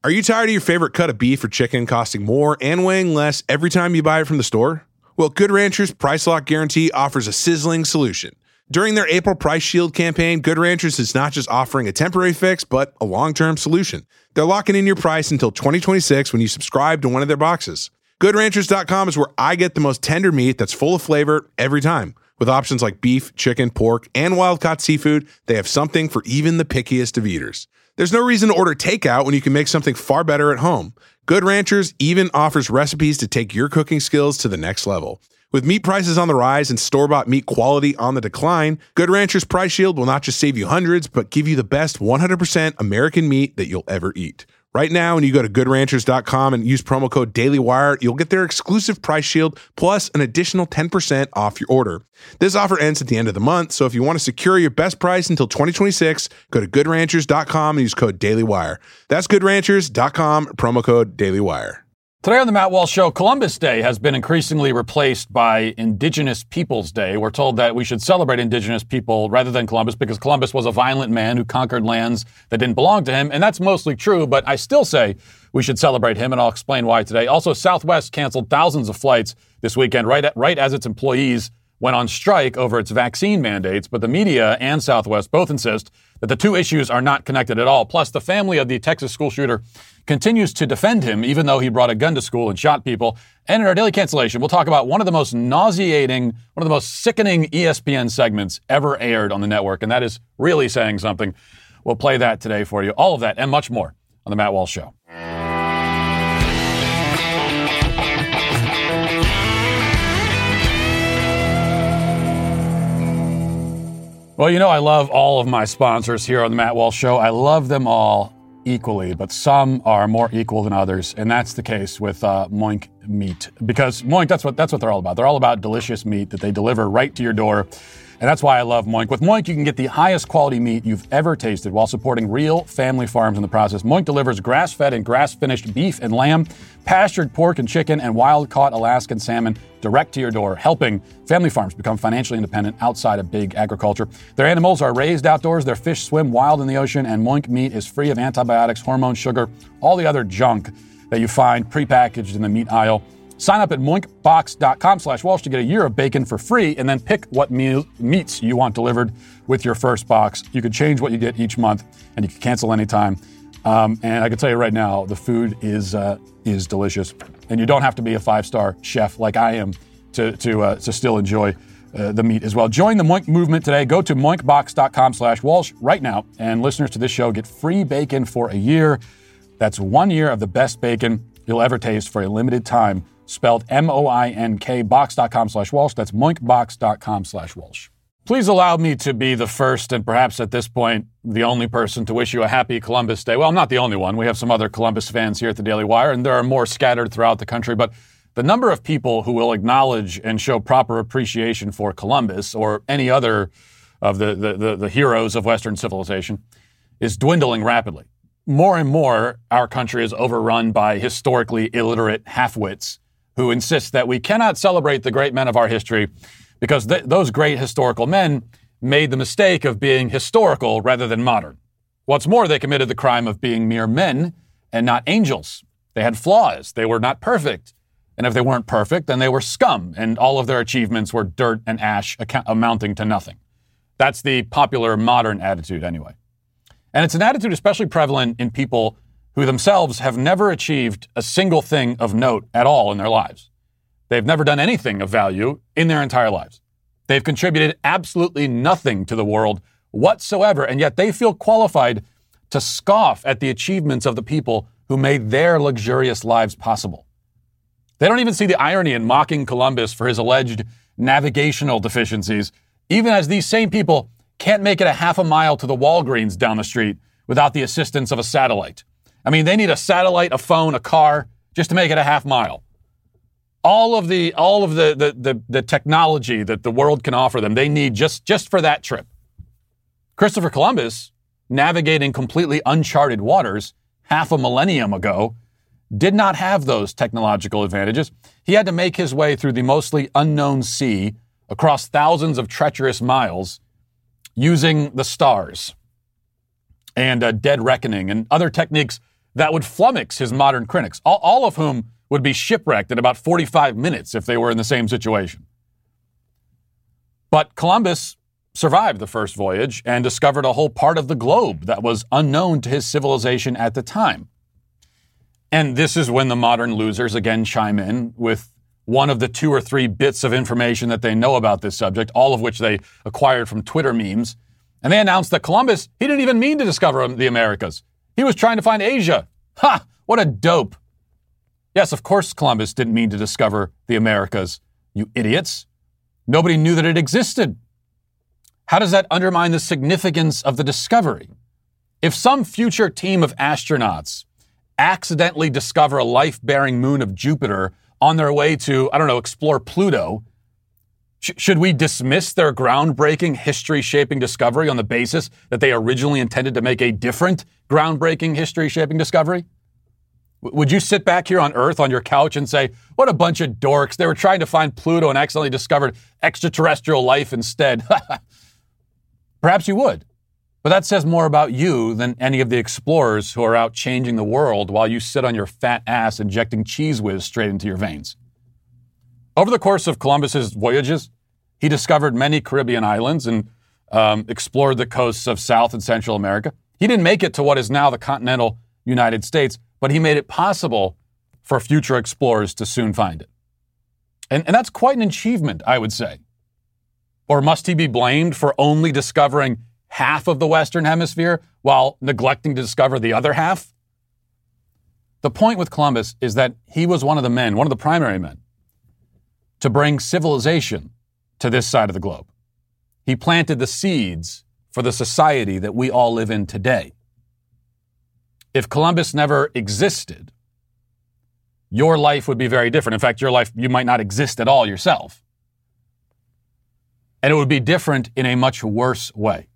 Are you tired of your favorite cut of beef or chicken costing more and weighing less every time you buy it from the store? Well, Good Ranchers Price Lock Guarantee offers a sizzling solution. During their April Price Shield campaign, Good Ranchers is not just offering a temporary fix, but a long-term solution. They're locking in your price until 2026 when you subscribe to one of their boxes. GoodRanchers.com is where I get the most tender meat that's full of flavor every time. With options like beef, chicken, pork, and wild-caught seafood, they have something for even the pickiest of eaters. There's no reason to order takeout when you can make something far better at home. Good Ranchers even offers recipes to take your cooking skills to the next level. With meat prices on the rise and store-bought meat quality on the decline, Good Ranchers Price Shield will not just save you hundreds, but give you the best 100% American meat that you'll ever eat. Right now, when you go to GoodRanchers.com and use promo code DailyWire, you'll get their exclusive Price Shield plus an additional 10% off your order. This offer ends at the end of the month, so if you want to secure your best price until 2026, go to GoodRanchers.com and use code DailyWire. That's GoodRanchers.com, promo code DailyWire. Today on the Matt Walsh Show, Columbus Day has been increasingly replaced by Indigenous Peoples Day. We're told that we should celebrate Indigenous people rather than Columbus because Columbus was a violent man who conquered lands that didn't belong to him, and that's mostly true, but I still say we should celebrate him, and I'll explain why today. Also, Southwest canceled thousands of flights this weekend right as its employees went on strike over its vaccine mandates, but the media and Southwest both insist that the two issues are not connected at all. Plus, the family of the Texas school shooter continues to defend him, even though he brought a gun to school and shot people. And in our daily cancellation, we'll talk about one of the most nauseating, one of the most sickening ESPN segments ever aired on the network, and that is really saying something. We'll play that today for you. All of that and much more on the Matt Walsh Show. Well, you know I love all of my sponsors here on the Matt Walsh Show. I love them all equally, but some are more equal than others, and that's the case with Moink Meat. Because Moink, that's what they're all about. They're all about delicious meat that they deliver right to your door, and that's why I love Moink. With Moink, you can get the highest quality meat you've ever tasted while supporting real family farms in the process. Moink delivers grass-fed and grass-finished beef and lamb, pastured pork and chicken, and wild-caught Alaskan salmon direct to your door, helping family farms become financially independent outside of big agriculture. Their animals are raised outdoors, their fish swim wild in the ocean, and Moink meat is free of antibiotics, hormones, sugar, all the other junk that you find prepackaged in the meat aisle. Sign up at moinkbox.com/Walsh to get a year of bacon for free, and then pick what meats you want delivered with your first box. You could change what you get each month, and you can cancel anytime. And I can tell you right now, the food is delicious, and you don't have to be a 5-star chef like I am to still enjoy the meat as well. Join the Moink movement today. Go to moinkbox.com/Walsh right now, and listeners to this show get free bacon for a year. That's 1 year of the best bacon you'll ever taste for a limited time. Spelled MOINK, box.com/Walsh. That's moinkbox.com/Walsh. Please allow me to be the first and perhaps at this point, the only person to wish you a happy Columbus Day. Well, I'm not the only one. We have some other Columbus fans here at the Daily Wire, and there are more scattered throughout the country. But the number of people who will acknowledge and show proper appreciation for Columbus or any other of the heroes of Western civilization is dwindling rapidly. More and more, our country is overrun by historically illiterate half-wits who insist that we cannot celebrate the great men of our history because those great historical men made the mistake of being historical rather than modern. What's more, they committed the crime of being mere men and not angels. They had flaws. They were not perfect. And if they weren't perfect, then they were scum, and all of their achievements were dirt and ash amounting to nothing. That's the popular modern attitude anyway. And it's an attitude especially prevalent in people who themselves have never achieved a single thing of note at all in their lives. They've never done anything of value in their entire lives. They've contributed absolutely nothing to the world whatsoever, and yet they feel qualified to scoff at the achievements of the people who made their luxurious lives possible. They don't even see the irony in mocking Columbus for his alleged navigational deficiencies, even as these same people can't make it a half a mile to the Walgreens down the street without the assistance of a satellite. I mean, they need a satellite, a phone, a car, just to make it a half mile. All of the technology that the world can offer them, they need just for that trip. Christopher Columbus, navigating completely uncharted waters half a millennium ago, did not have those technological advantages. He had to make his way through the mostly unknown sea across thousands of treacherous miles using the stars and dead reckoning and other techniques that would flummox his modern critics, all of whom would be shipwrecked in about 45 minutes if they were in the same situation. But Columbus survived the first voyage and discovered a whole part of the globe that was unknown to his civilization at the time. And this is when the modern losers again chime in with one of the 2 or 3 bits of information that they know about this subject, all of which they acquired from Twitter memes. And they announced that Columbus, he didn't even mean to discover the Americas. He was trying to find Asia. Ha! What a dope. Yes, of course Columbus didn't mean to discover the Americas, you idiots. Nobody knew that it existed. How does that undermine the significance of the discovery? If some future team of astronauts accidentally discover a life-bearing moon of Jupiter on their way to, explore Pluto, should we dismiss their groundbreaking, history-shaping discovery on the basis that they originally intended to make a different groundbreaking, history-shaping discovery? Would you sit back here on Earth on your couch and say, what a bunch of dorks, they were trying to find Pluto and accidentally discovered extraterrestrial life instead? Perhaps you would. But that says more about you than any of the explorers who are out changing the world while you sit on your fat ass injecting Cheez Whiz straight into your veins. Over the course of Columbus's voyages, he discovered many Caribbean islands and explored the coasts of South and Central America. He didn't make it to what is now the continental United States, but he made it possible for future explorers to soon find it. And that's quite an achievement, I would say. Or must he be blamed for only discovering half of the Western Hemisphere while neglecting to discover the other half? The point with Columbus is that he was one of the primary men, to bring civilization to this side of the globe. He planted the seeds for the society that we all live in today. If Columbus never existed, your life would be very different. In fact, your life, you might not exist at all yourself. And it would be different in a much worse way.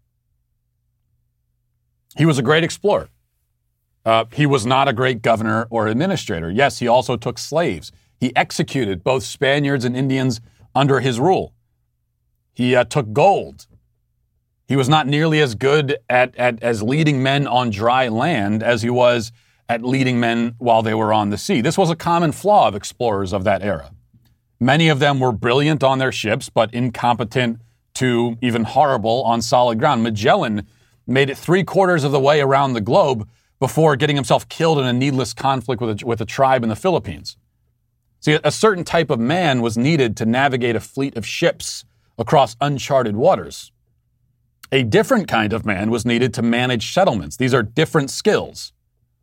He was a great explorer. He was not a great governor or administrator. Yes, he also took slaves. He executed both Spaniards and Indians under his rule. He took gold. He was not nearly as good as leading men on dry land as he was at leading men while they were on the sea. This was a common flaw of explorers of that era. Many of them were brilliant on their ships, but incompetent to even horrible on solid ground. Magellan made it 3/4 of the way around the globe before getting himself killed in a needless conflict with a tribe in the Philippines. See, a certain type of man was needed to navigate a fleet of ships across uncharted waters. A different kind of man was needed to manage settlements. These are different skills.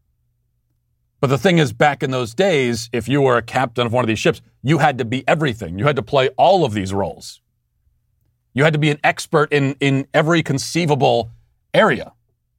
But the thing is, back in those days, if you were a captain of one of these ships, you had to be everything. You had to play all of these roles. You had to be an expert in every conceivable area.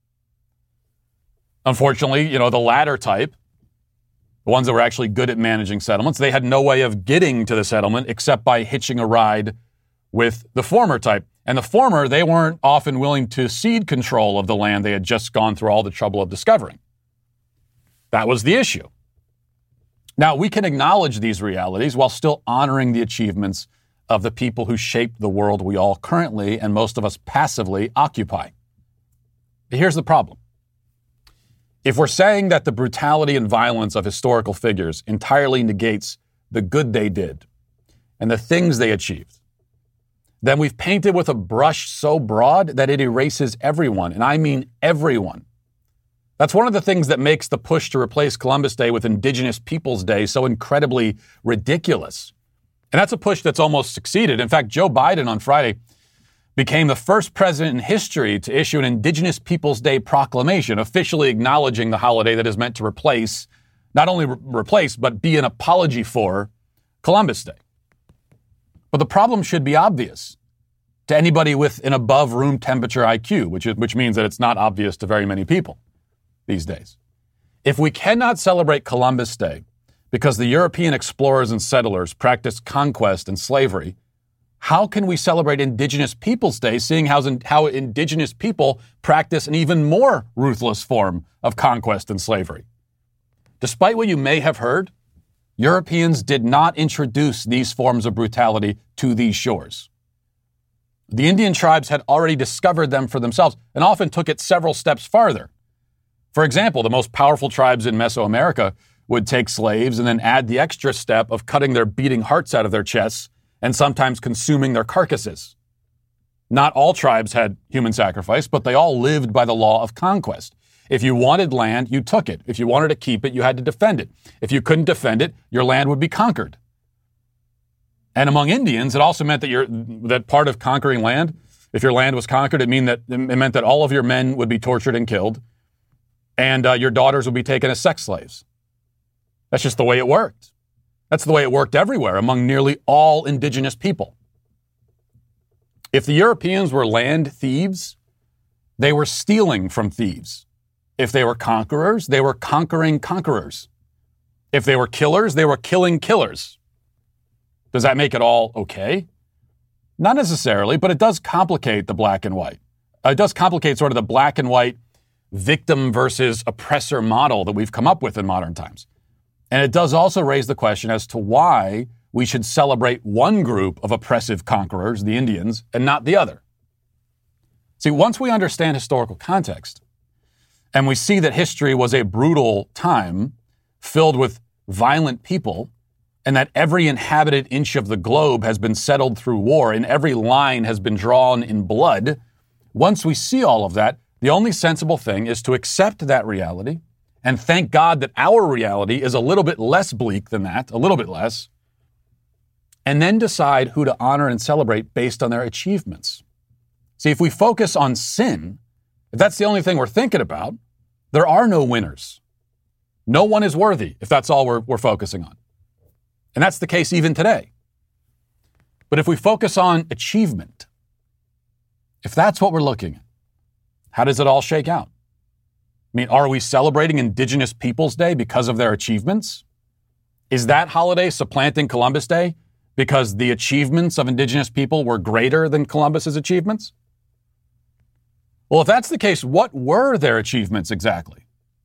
Unfortunately, the latter type, the ones that were actually good at managing settlements, they had no way of getting to the settlement except by hitching a ride with the former type. And the former, they weren't often willing to cede control of the land they had just gone through all the trouble of discovering. That was the issue. Now, we can acknowledge these realities while still honoring the achievements of the people who shaped the world we all currently, and most of us passively, occupy. But here's the problem. If we're saying that the brutality and violence of historical figures entirely negates the good they did and the things they achieved, then we've painted with a brush so broad that it erases everyone, and I mean everyone. That's one of the things that makes the push to replace Columbus Day with Indigenous Peoples Day so incredibly ridiculous. And that's a push that's almost succeeded. In fact, Joe Biden on Friday became the first president in history to issue an Indigenous Peoples Day proclamation, officially acknowledging the holiday that is meant to replace, not only replace, but be an apology for Columbus Day. But the problem should be obvious to anybody with an above room temperature IQ, which means that it's not obvious to very many people these days. If we cannot celebrate Columbus Day because the European explorers and settlers practiced conquest and slavery, how can we celebrate Indigenous Peoples Day, seeing how Indigenous people practice an even more ruthless form of conquest and slavery? Despite what you may have heard, Europeans did not introduce these forms of brutality to these shores. The Indian tribes had already discovered them for themselves and often took it several steps farther. For example, the most powerful tribes in Mesoamerica would take slaves and then add the extra step of cutting their beating hearts out of their chests and sometimes consuming their carcasses. Not all tribes had human sacrifice, but they all lived by the law of conquest. If you wanted land, you took it. If you wanted to keep it, you had to defend it. If you couldn't defend it, your land would be conquered. And among Indians, it also meant that part of conquering land, if your land was conquered, it meant that all of your men would be tortured and killed, and your daughters would be taken as sex slaves. That's just the way it worked. That's the way it worked everywhere among nearly all indigenous people. If the Europeans were land thieves, they were stealing from thieves. If they were conquerors, they were conquering conquerors. If they were killers, they were killing killers. Does that make it all okay? Not necessarily, but it does complicate the black and white. It does complicate sort of the black and white victim versus oppressor model that we've come up with in modern times. And it does also raise the question as to why we should celebrate one group of oppressive conquerors, the Indians, and not the other. See, once we understand historical context, and we see that history was a brutal time filled with violent people, and that every inhabited inch of the globe has been settled through war and every line has been drawn in blood, once we see all of that, the only sensible thing is to accept that reality and thank God that our reality is a little bit less bleak than that, a little bit less, and then decide who to honor and celebrate based on their achievements. See, if we focus on sin, if that's the only thing we're thinking about, there are no winners. No one is worthy if that's all we're focusing on. And that's the case even today. But if we focus on achievement, if that's what we're looking at, how does it all shake out? I mean, are we celebrating Indigenous Peoples Day because of their achievements? Is that holiday supplanting Columbus Day because the achievements of Indigenous people were greater than Columbus's achievements? Well, if that's the case, what were their achievements exactly?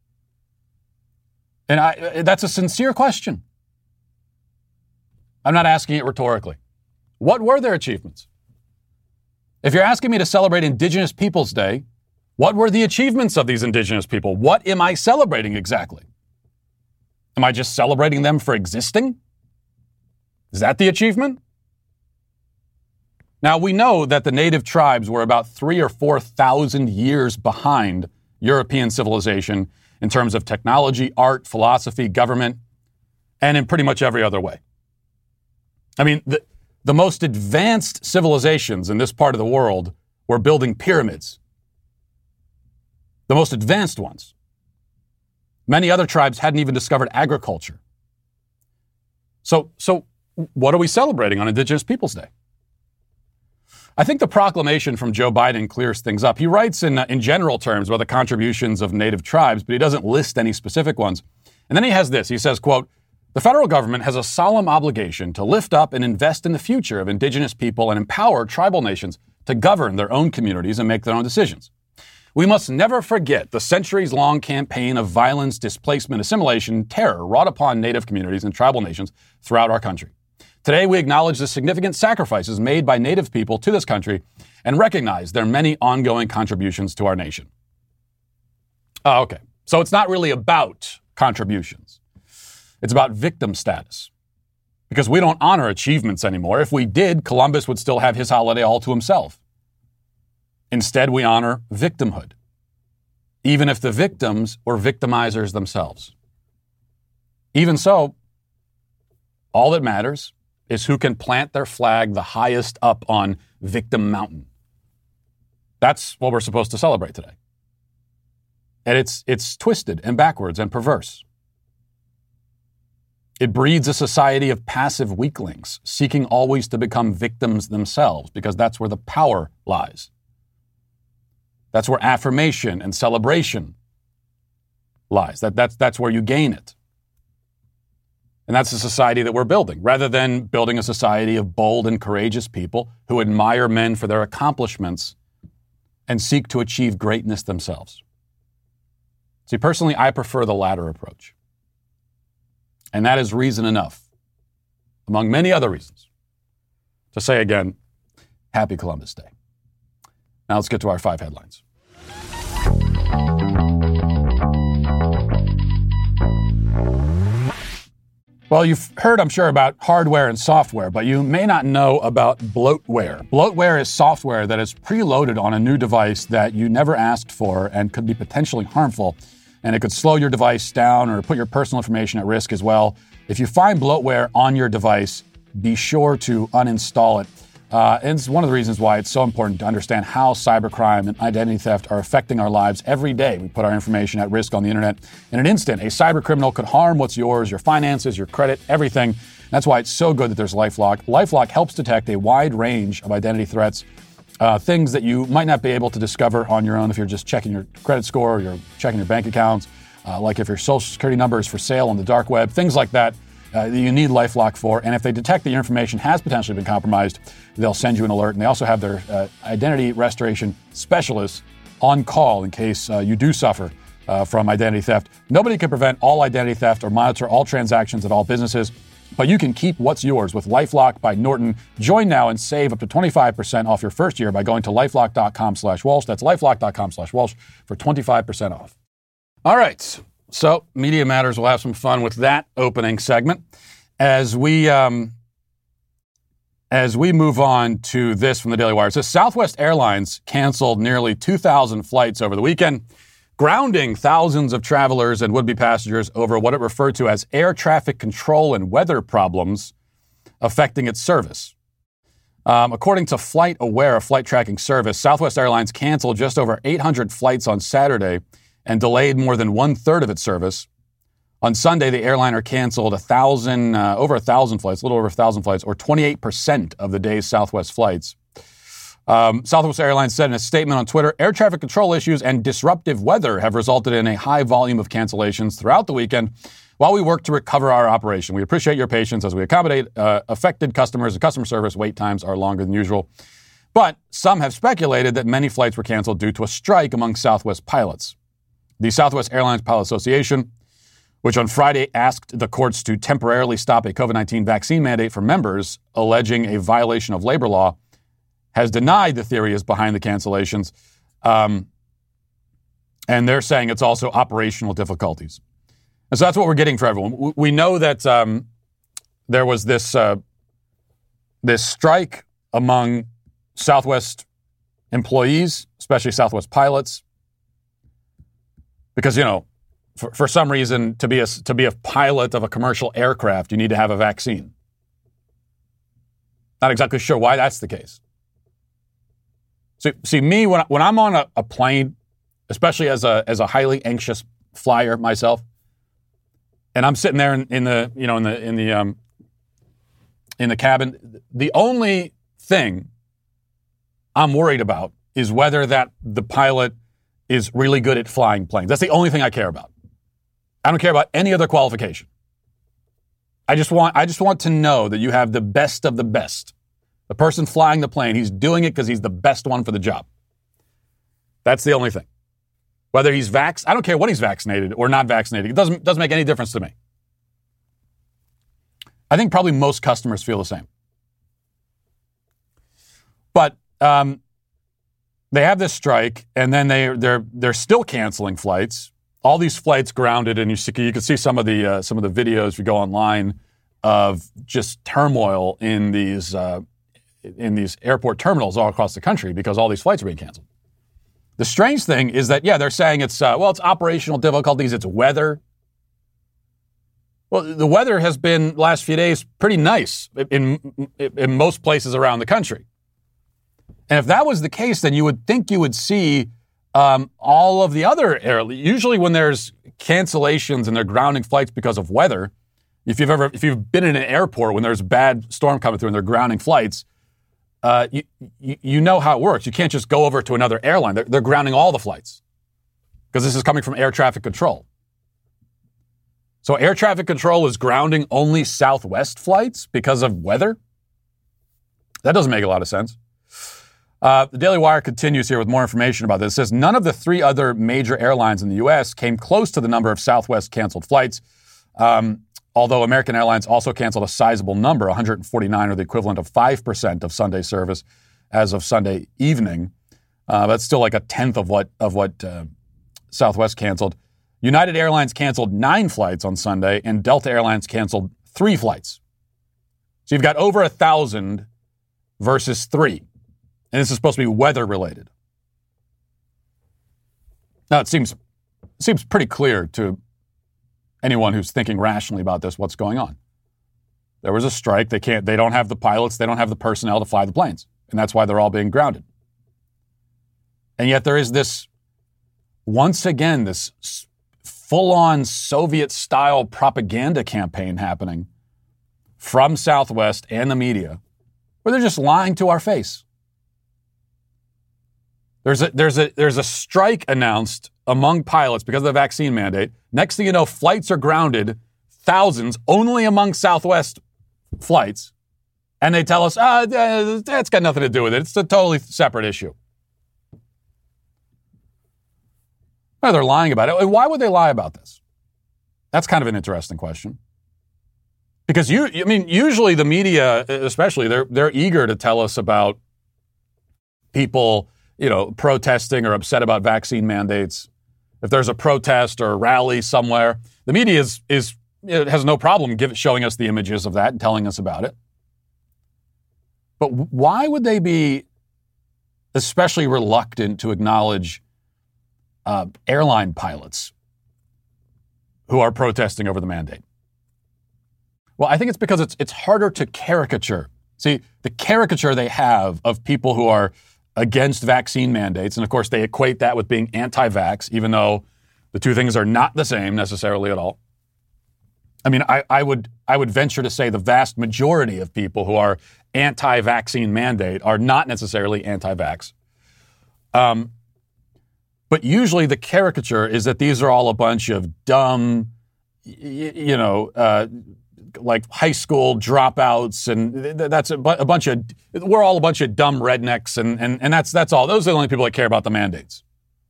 And that's a sincere question. I'm not asking it rhetorically. What were their achievements? If you're asking me to celebrate Indigenous Peoples Day, what were the achievements of these Indigenous people? What am I celebrating exactly? Am I just celebrating them for existing? Is that the achievement? Now, we know that the native tribes were about 3,000 or 4,000 years behind European civilization in terms of technology, art, philosophy, government, and in pretty much every other way. I mean, the most advanced civilizations in this part of the world were building pyramids. The most advanced ones. Many other tribes hadn't even discovered agriculture. So what are we celebrating on Indigenous Peoples Day? I think the proclamation from Joe Biden clears things up. He writes in general terms about the contributions of native tribes, but he doesn't list any specific ones. And then he has this. He says, quote, "The federal government has a solemn obligation to lift up and invest in the future of Indigenous people and empower tribal nations to govern their own communities and make their own decisions. We must never forget the centuries-long campaign of violence, displacement, assimilation, and terror wrought upon Native communities and tribal nations throughout our country. Today, we acknowledge the significant sacrifices made by Native people to this country and recognize their many ongoing contributions to our nation." Okay, so it's not really about contributions. It's about victim status. Because we don't honor achievements anymore. If we did, Columbus would still have his holiday all to himself. Instead, we honor victimhood, even if the victims were victimizers themselves. Even so, all that matters is who can plant their flag the highest up on Victim Mountain. That's what we're supposed to celebrate today. And it's twisted and backwards and perverse. It breeds a society of passive weaklings, seeking always to become victims themselves, because that's where the power lies. That's where affirmation and celebration lies. That's where you gain it. And that's the society that we're building, rather than building a society of bold and courageous people who admire men for their accomplishments and seek to achieve greatness themselves. See, personally, I prefer the latter approach. And that is reason enough, among many other reasons, to say again, Happy Columbus Day. Now let's get to our 5 headlines. Well, you've heard, I'm sure, about hardware and software, but you may not know about bloatware. Bloatware is software that is preloaded on a new device that you never asked for and could be potentially harmful. And it could slow your device down or put your personal information at risk as well. If you find bloatware on your device, be sure to uninstall it. And it's one of the reasons why it's so important to understand how cybercrime and identity theft are affecting our lives every day. We put our information at risk on the internet. In an instant, a cybercriminal could harm what's yours, your finances, your credit, everything. That's why it's so good that there's LifeLock. LifeLock helps detect a wide range of identity threats, things that you might not be able to discover on your own if you're just checking your credit score or you're checking your bank accounts, like if your social security number is for sale on the dark web, things like that. You need LifeLock for, and if they detect that your information has potentially been compromised, they'll send you an alert, and they also have their identity restoration specialists on call in case you do suffer from identity theft. Nobody can prevent all identity theft or monitor all transactions at all businesses, but you can keep what's yours with LifeLock by Norton. Join now and save up to 25% off your first year by going to LifeLock.com/Walsh. That's LifeLock.com/Walsh for 25% off. All right. So, Media Matters will have some fun with that opening segment. As we move on to this from the Daily Wire, it says Southwest Airlines canceled nearly 2,000 flights over the weekend, grounding thousands of travelers and would-be passengers over what it referred to as air traffic control and weather problems affecting its service. According to FlightAware, a flight tracking service, Southwest Airlines canceled just over 800 flights on Saturday and delayed more than one-third of its service. On Sunday, the airliner canceled over 1,000 flights, a little over 1,000 flights, or 28% of the day's Southwest flights. Southwest Airlines said in a statement on Twitter, air traffic control issues and disruptive weather have resulted in a high volume of cancellations throughout the weekend while we work to recover our operation. We appreciate your patience as we accommodate affected customers. The customer service wait times are longer than usual. But some have speculated that many flights were canceled due to a strike among Southwest pilots. The Southwest Airlines Pilot Association, which on Friday asked the courts to temporarily stop a COVID-19 vaccine mandate for members, alleging a violation of labor law, has denied the theory is behind the cancellations. And they're saying it's also operational difficulties. And so that's what we're getting for everyone. We know that there was this strike among Southwest employees, especially Southwest pilots, because, for some reason, to be a pilot of a commercial aircraft, you need to have a vaccine. Not exactly sure why that's the case. So, see, me, when I'm on a plane, especially as a highly anxious flyer myself, and I'm sitting there in the cabin, the only thing I'm worried about is whether the pilot is really good at flying planes. That's the only thing I care about. I don't care about any other qualification. I just want to know that you have the best of the best. The person flying the plane, he's doing it because he's the best one for the job. That's the only thing. Whether he's I don't care what he's vaccinated or not vaccinated. It doesn't make any difference to me. I think probably most customers feel the same. But they have this strike, and then they're still canceling flights. All these flights grounded, and you can see some of the videos if you go online of just turmoil in these airport terminals all across the country because all these flights are being canceled. The strange thing is that they're saying it's operational difficulties, it's weather. Well, the weather has been last few days pretty nice in most places around the country. And if that was the case, then you would think you would see all of the other usually when there's cancellations and they're grounding flights because of weather, if you've been in an airport when there's a bad storm coming through and they're grounding flights, you know how it works. You can't just go over to another airline. They're grounding all the flights because this is coming from air traffic control. So air traffic control is grounding only Southwest flights because of weather? That doesn't make a lot of sense. The Daily Wire continues here with more information about this. It says none of the three other major airlines in the U.S. came close to the number of Southwest canceled flights, although American Airlines also canceled a sizable number, 149, or the equivalent of 5% of Sunday service as of Sunday evening. That's still like a tenth of what Southwest canceled. United Airlines canceled 9 flights on Sunday, and Delta Airlines canceled 3 flights. So you've got over 1,000 versus 3. And this is supposed to be weather related. Now, it seems pretty clear to anyone who's thinking rationally about this, what's going on. There was a strike. They don't have the pilots. They don't have the personnel to fly the planes. And that's why they're all being grounded. And yet there is this, once again, this full-on Soviet-style propaganda campaign happening from Southwest and the media, where they're just lying to our face. There's a strike announced among pilots because of the vaccine mandate. Next thing you know, flights are grounded, thousands, only among Southwest flights. And they tell us, that's got nothing to do with it. It's a totally separate issue. No, they're lying about it. Why would they lie about this? That's kind of an interesting question. Because usually the media, especially, they're eager to tell us about people, protesting or upset about vaccine mandates. If there's a protest or a rally somewhere, the media has no problem showing us the images of that and telling us about it. But why would they be especially reluctant to acknowledge airline pilots who are protesting over the mandate? Well, I think it's because it's harder to caricature. See, the caricature they have of people who are against vaccine mandates, and of course they equate that with being anti-vax, even though the two things are not the same necessarily at all. I mean, I would venture to say the vast majority of people who are anti-vaccine mandate are not necessarily anti-vax. But usually the caricature is that these are all a bunch of dumb, like high school dropouts, and that's we're all a bunch of dumb rednecks, and that's all. Those are the only people that care about the mandates.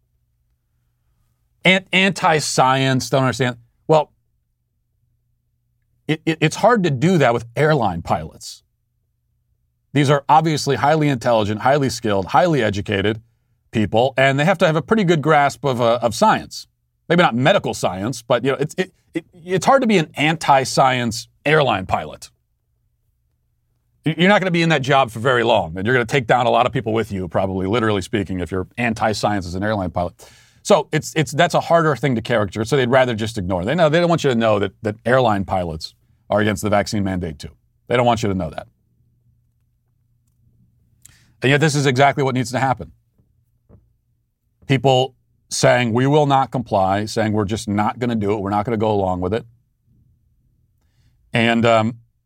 Anti-science, don't understand. Well, it's hard to do that with airline pilots. These are obviously highly intelligent, highly skilled, highly educated people, and they have to have a pretty good grasp of science. Maybe not medical science, but it's hard to be an anti-science airline pilot. You're not going to be in that job for very long, and you're going to take down a lot of people with you, probably, literally speaking, if you're anti-science as an airline pilot. So that's a harder thing to caricature, so they'd rather just ignore it. They don't want you to know that airline pilots are against the vaccine mandate too. They don't want you to know that. And yet this is exactly what needs to happen. People saying we will not comply, saying we're just not going to do it, we're not going to go along with it. And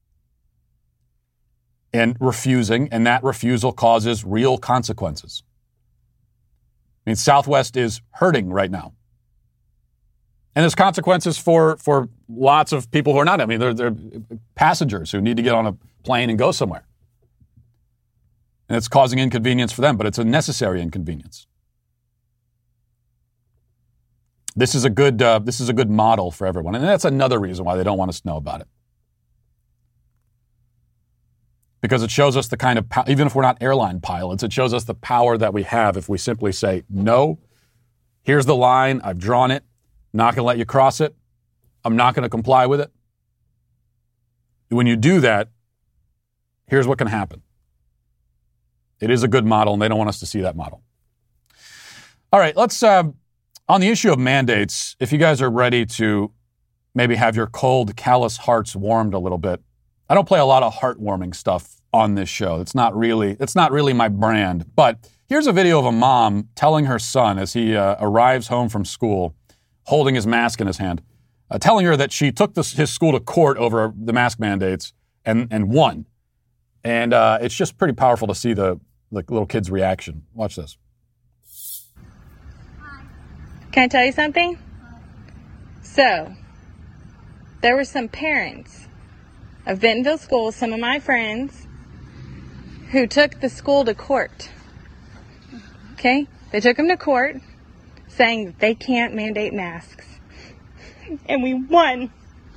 refusing, and that refusal causes real consequences. I mean, Southwest is hurting right now. And there's consequences for lots of people who are not. I mean, they're passengers who need to get on a plane and go somewhere. And it's causing inconvenience for them, but it's a necessary inconvenience. This is a good model for everyone. And that's another reason why they don't want us to know about it. Because it shows us the kind of, even if we're not airline pilots, it shows us the power that we have if we simply say, no, here's the line, I've drawn it, not going to let you cross it, I'm not going to comply with it. When you do that, here's what can happen. It is a good model, and they don't want us to see that model. All right, let's, on the issue of mandates, if you guys are ready to maybe have your cold, callous hearts warmed a little bit, I don't play a lot of heartwarming stuff on this show. It's not really my brand. But here's a video of a mom telling her son as he arrives home from school, holding his mask in his hand, telling her that she took his school to court over the mask mandates and won. And it's just pretty powerful to see the little kid's reaction. Watch this. Can I tell you something? So, there were some parents of Bentonville School, some of my friends, who took the school to court. Okay? They took them to court saying that they can't mandate masks. And we won.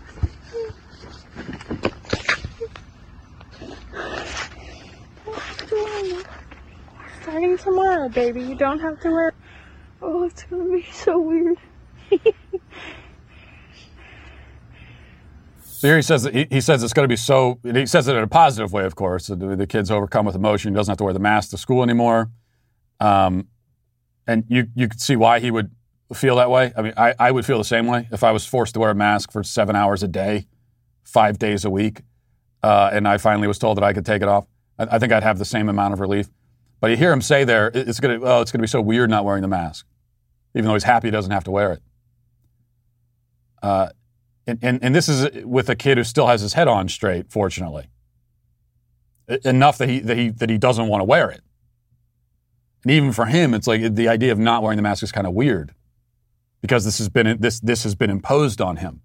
Starting tomorrow, baby. You don't have to wear. Oh, it's gonna be so weird. So here he says it's going to be so. He says it in a positive way, of course. The kid's overcome with emotion. He doesn't have to wear the mask to school anymore. And you could see why he would feel that way. I mean, I would feel the same way if I was forced to wear a mask for 7 hours a day, 5 days a week, and I finally was told that I could take it off. I think I'd have the same amount of relief. But you hear him say there, it's going to be so weird not wearing the mask, even though he's happy he doesn't have to wear it. And this is with a kid who still has his head on straight, fortunately, enough that he doesn't want to wear it. And even for him, it's like the idea of not wearing the mask is kind of weird because this has been imposed on him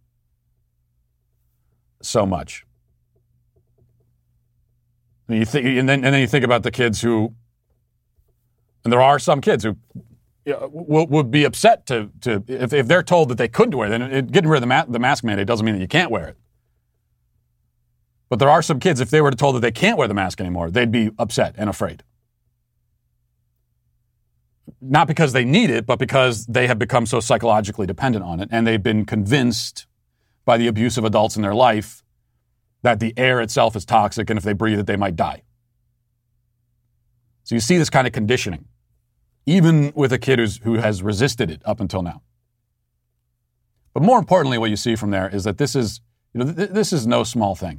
so much. And then you think about the kids who, and there are some kids who would be upset if they're told that they couldn't wear it. Then getting rid of the mask mandate doesn't mean that you can't wear it. But there are some kids, if they were told that they can't wear the mask anymore, they'd be upset and afraid. Not because they need it, but because they have become so psychologically dependent on it, and they've been convinced by the abusive adults in their life that the air itself is toxic, and if they breathe it, they might die. So you see this kind of conditioning, even with a kid who has resisted it up until now. But more importantly, what you see from there is that this is no small thing.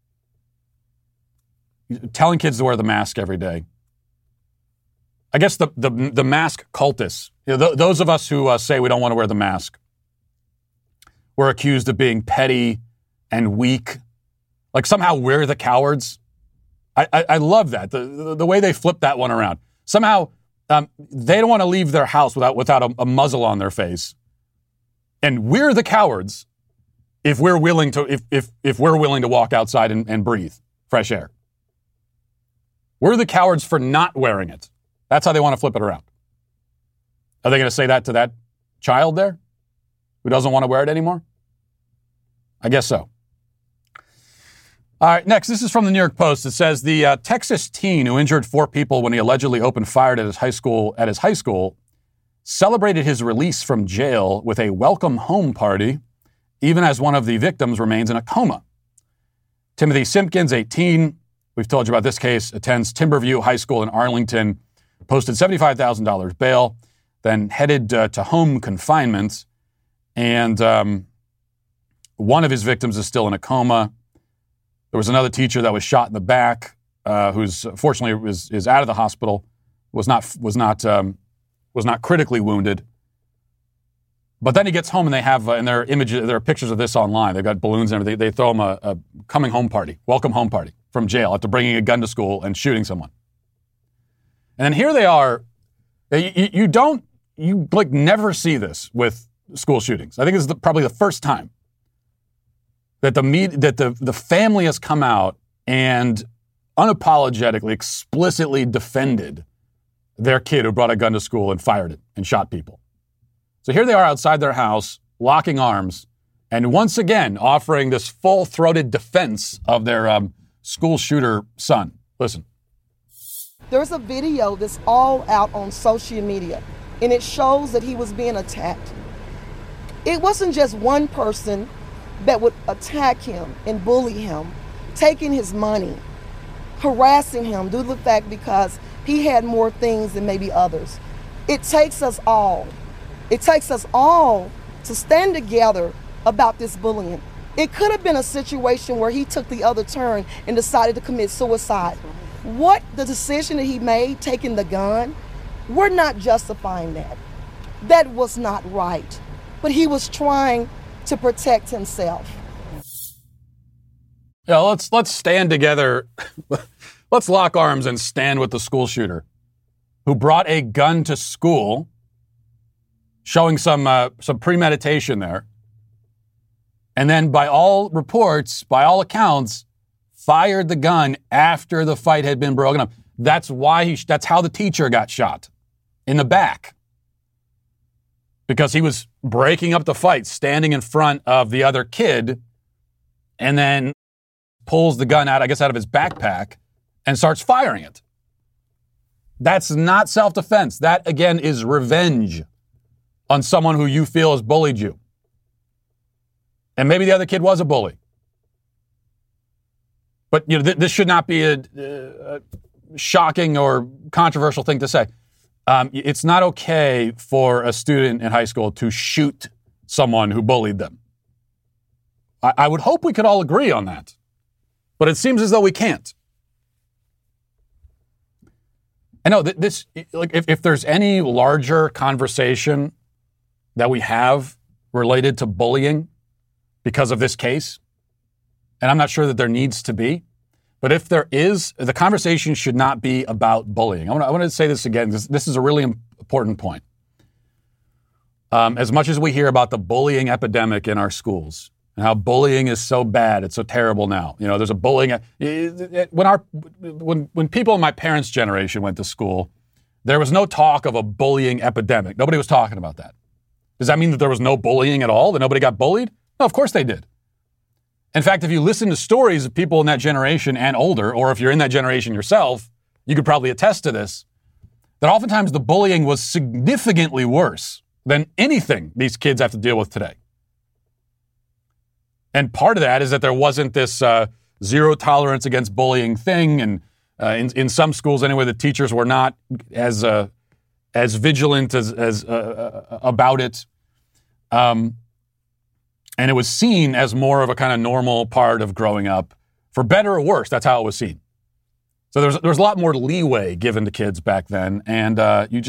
Telling kids to wear the mask every day. I guess the mask cultists, those of us who say we don't want to wear the mask, we're accused of being petty and weak. Like somehow we're the cowards. I love that. The way they flip that one around. Somehow they don't want to leave their house without a muzzle on their face. And we're the cowards if we're willing to walk outside and breathe fresh air. We're the cowards for not wearing it. That's how they want to flip it around. Are they going to say that to that child there who doesn't want to wear it anymore? I guess so. All right, next, this is from the New York Post. It says the Texas teen who injured 4 people when he allegedly opened fire at his high school celebrated his release from jail with a welcome home party, even as one of the victims remains in a coma. Timothy Simpkins, 18, we've told you about this case, attends Timberview High School in Arlington, posted $75,000 bail, then headed to home confinement, and one of his victims is still in a coma. There was another teacher that was shot in the back, who's fortunately is out of the hospital, was not critically wounded. But then he gets home and they have and there are pictures of this online. They've got balloons and everything. They throw him a coming home party, welcome home party from jail after bringing a gun to school and shooting someone. And then here they are. You never see this with school shootings. I think this is probably the first time that the family has come out and unapologetically, explicitly defended their kid who brought a gun to school and fired it and shot people. So here they are outside their house, locking arms, and once again offering this full-throated defense of their school shooter son. Listen. There's a video that's all out on social media, and it shows that he was being attacked. It wasn't just one person that would attack him and bully him, taking his money, harassing him due to the fact because he had more things than maybe others. It takes us all to stand together about this bullying. It could have been a situation where he took the other turn and decided to commit suicide. What the decision that he made, taking the gun, we're not justifying that. That was not right. But he was trying to protect himself. Yeah, let's stand together. Let's lock arms and stand with the school shooter who brought a gun to school, showing some premeditation there. And then by all reports, by all accounts, fired the gun after the fight had been broken up. That's how the teacher got shot in the back. Because he was breaking up the fight, standing in front of the other kid, and then pulls the gun out of his backpack and starts firing it. That's not self-defense. That, again, is revenge on someone who you feel has bullied you. And maybe the other kid was a bully. But this should not be a shocking or controversial thing to say. It's not okay for a student in high school to shoot someone who bullied them. I would hope we could all agree on that. But it seems as though we can't. I know that this, like, if there's any larger conversation that we have related to bullying because of this case, and I'm not sure that there needs to be, but if there is, the conversation should not be about bullying. I want to say this again. This is a really important point. As much as we hear about the bullying epidemic in our schools and how bullying is so bad, it's so terrible now. There's a bullying. When people in my parents' generation went to school, there was no talk of a bullying epidemic. Nobody was talking about that. Does that mean that there was no bullying at all? That nobody got bullied? No, of course they did. In fact, if you listen to stories of people in that generation and older, or if you're in that generation yourself, you could probably attest to this, that oftentimes the bullying was significantly worse than anything these kids have to deal with today. And part of that is that there wasn't this zero tolerance against bullying thing. And in some schools anyway, the teachers were not as vigilant as about it. And it was seen as more of a kind of normal part of growing up. For better or worse, that's how it was seen. So there was a lot more leeway given to kids back then. And you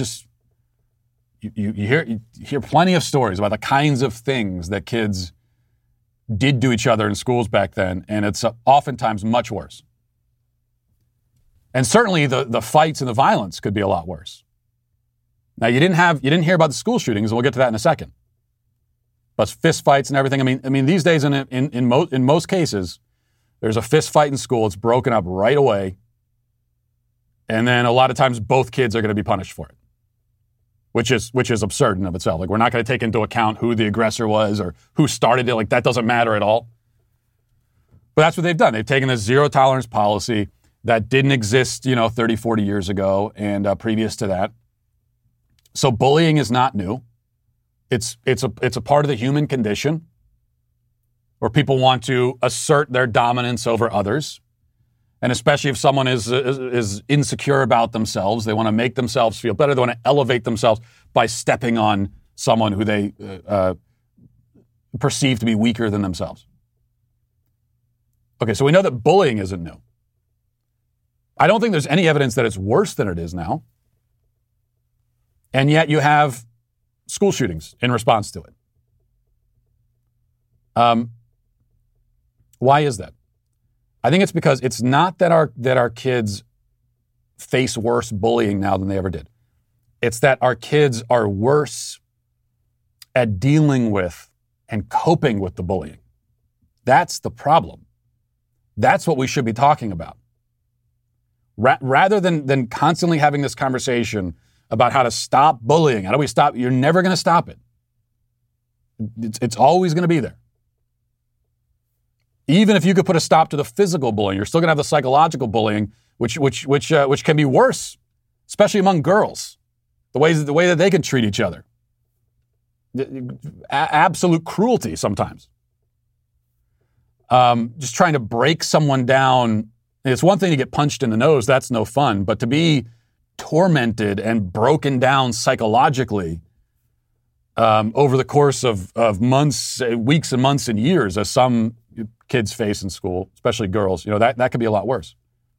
hear plenty of stories about the kinds of things that kids did to each other in schools back then, and it's oftentimes much worse. And certainly the fights and the violence could be a lot worse. Now you didn't hear about the school shootings, and we'll get to that in a second. But fist fights and everything. I mean these days in most cases, there's a fist fight in school. It's broken up right away, and then a lot of times both kids are going to be punished for it. Which is absurd in of itself. Like, we're not going to take into account who the aggressor was or who started it. Like, that doesn't matter at all. But that's what they've done. They've taken this zero tolerance policy that didn't exist, 30, 40 years ago and previous to that. So bullying is not new. It's a part of the human condition where people want to assert their dominance over others. And especially if someone is insecure about themselves, they want to make themselves feel better. They want to elevate themselves by stepping on someone who they perceive to be weaker than themselves. Okay, so we know that bullying isn't new. I don't think there's any evidence that it's worse than it is now. And yet you have school shootings in response to it. Why is that? I think it's because it's not that our kids face worse bullying now than they ever did. It's that our kids are worse at dealing with and coping with the bullying. That's the problem. That's what we should be talking about. Rather than constantly having this conversation about how to stop bullying. How do we stop? You're never going to stop it. It's always going to be there. Even if you could put a stop to the physical bullying, you're still going to have the psychological bullying, which can be worse, especially among girls. The way that they can treat each other. Absolute cruelty sometimes. Just trying to break someone down. It's one thing to get punched in the nose. That's no fun. But to be tormented and broken down psychologically over the course of months, weeks and months and years, as some kids face in school, especially girls, that could be a lot worse.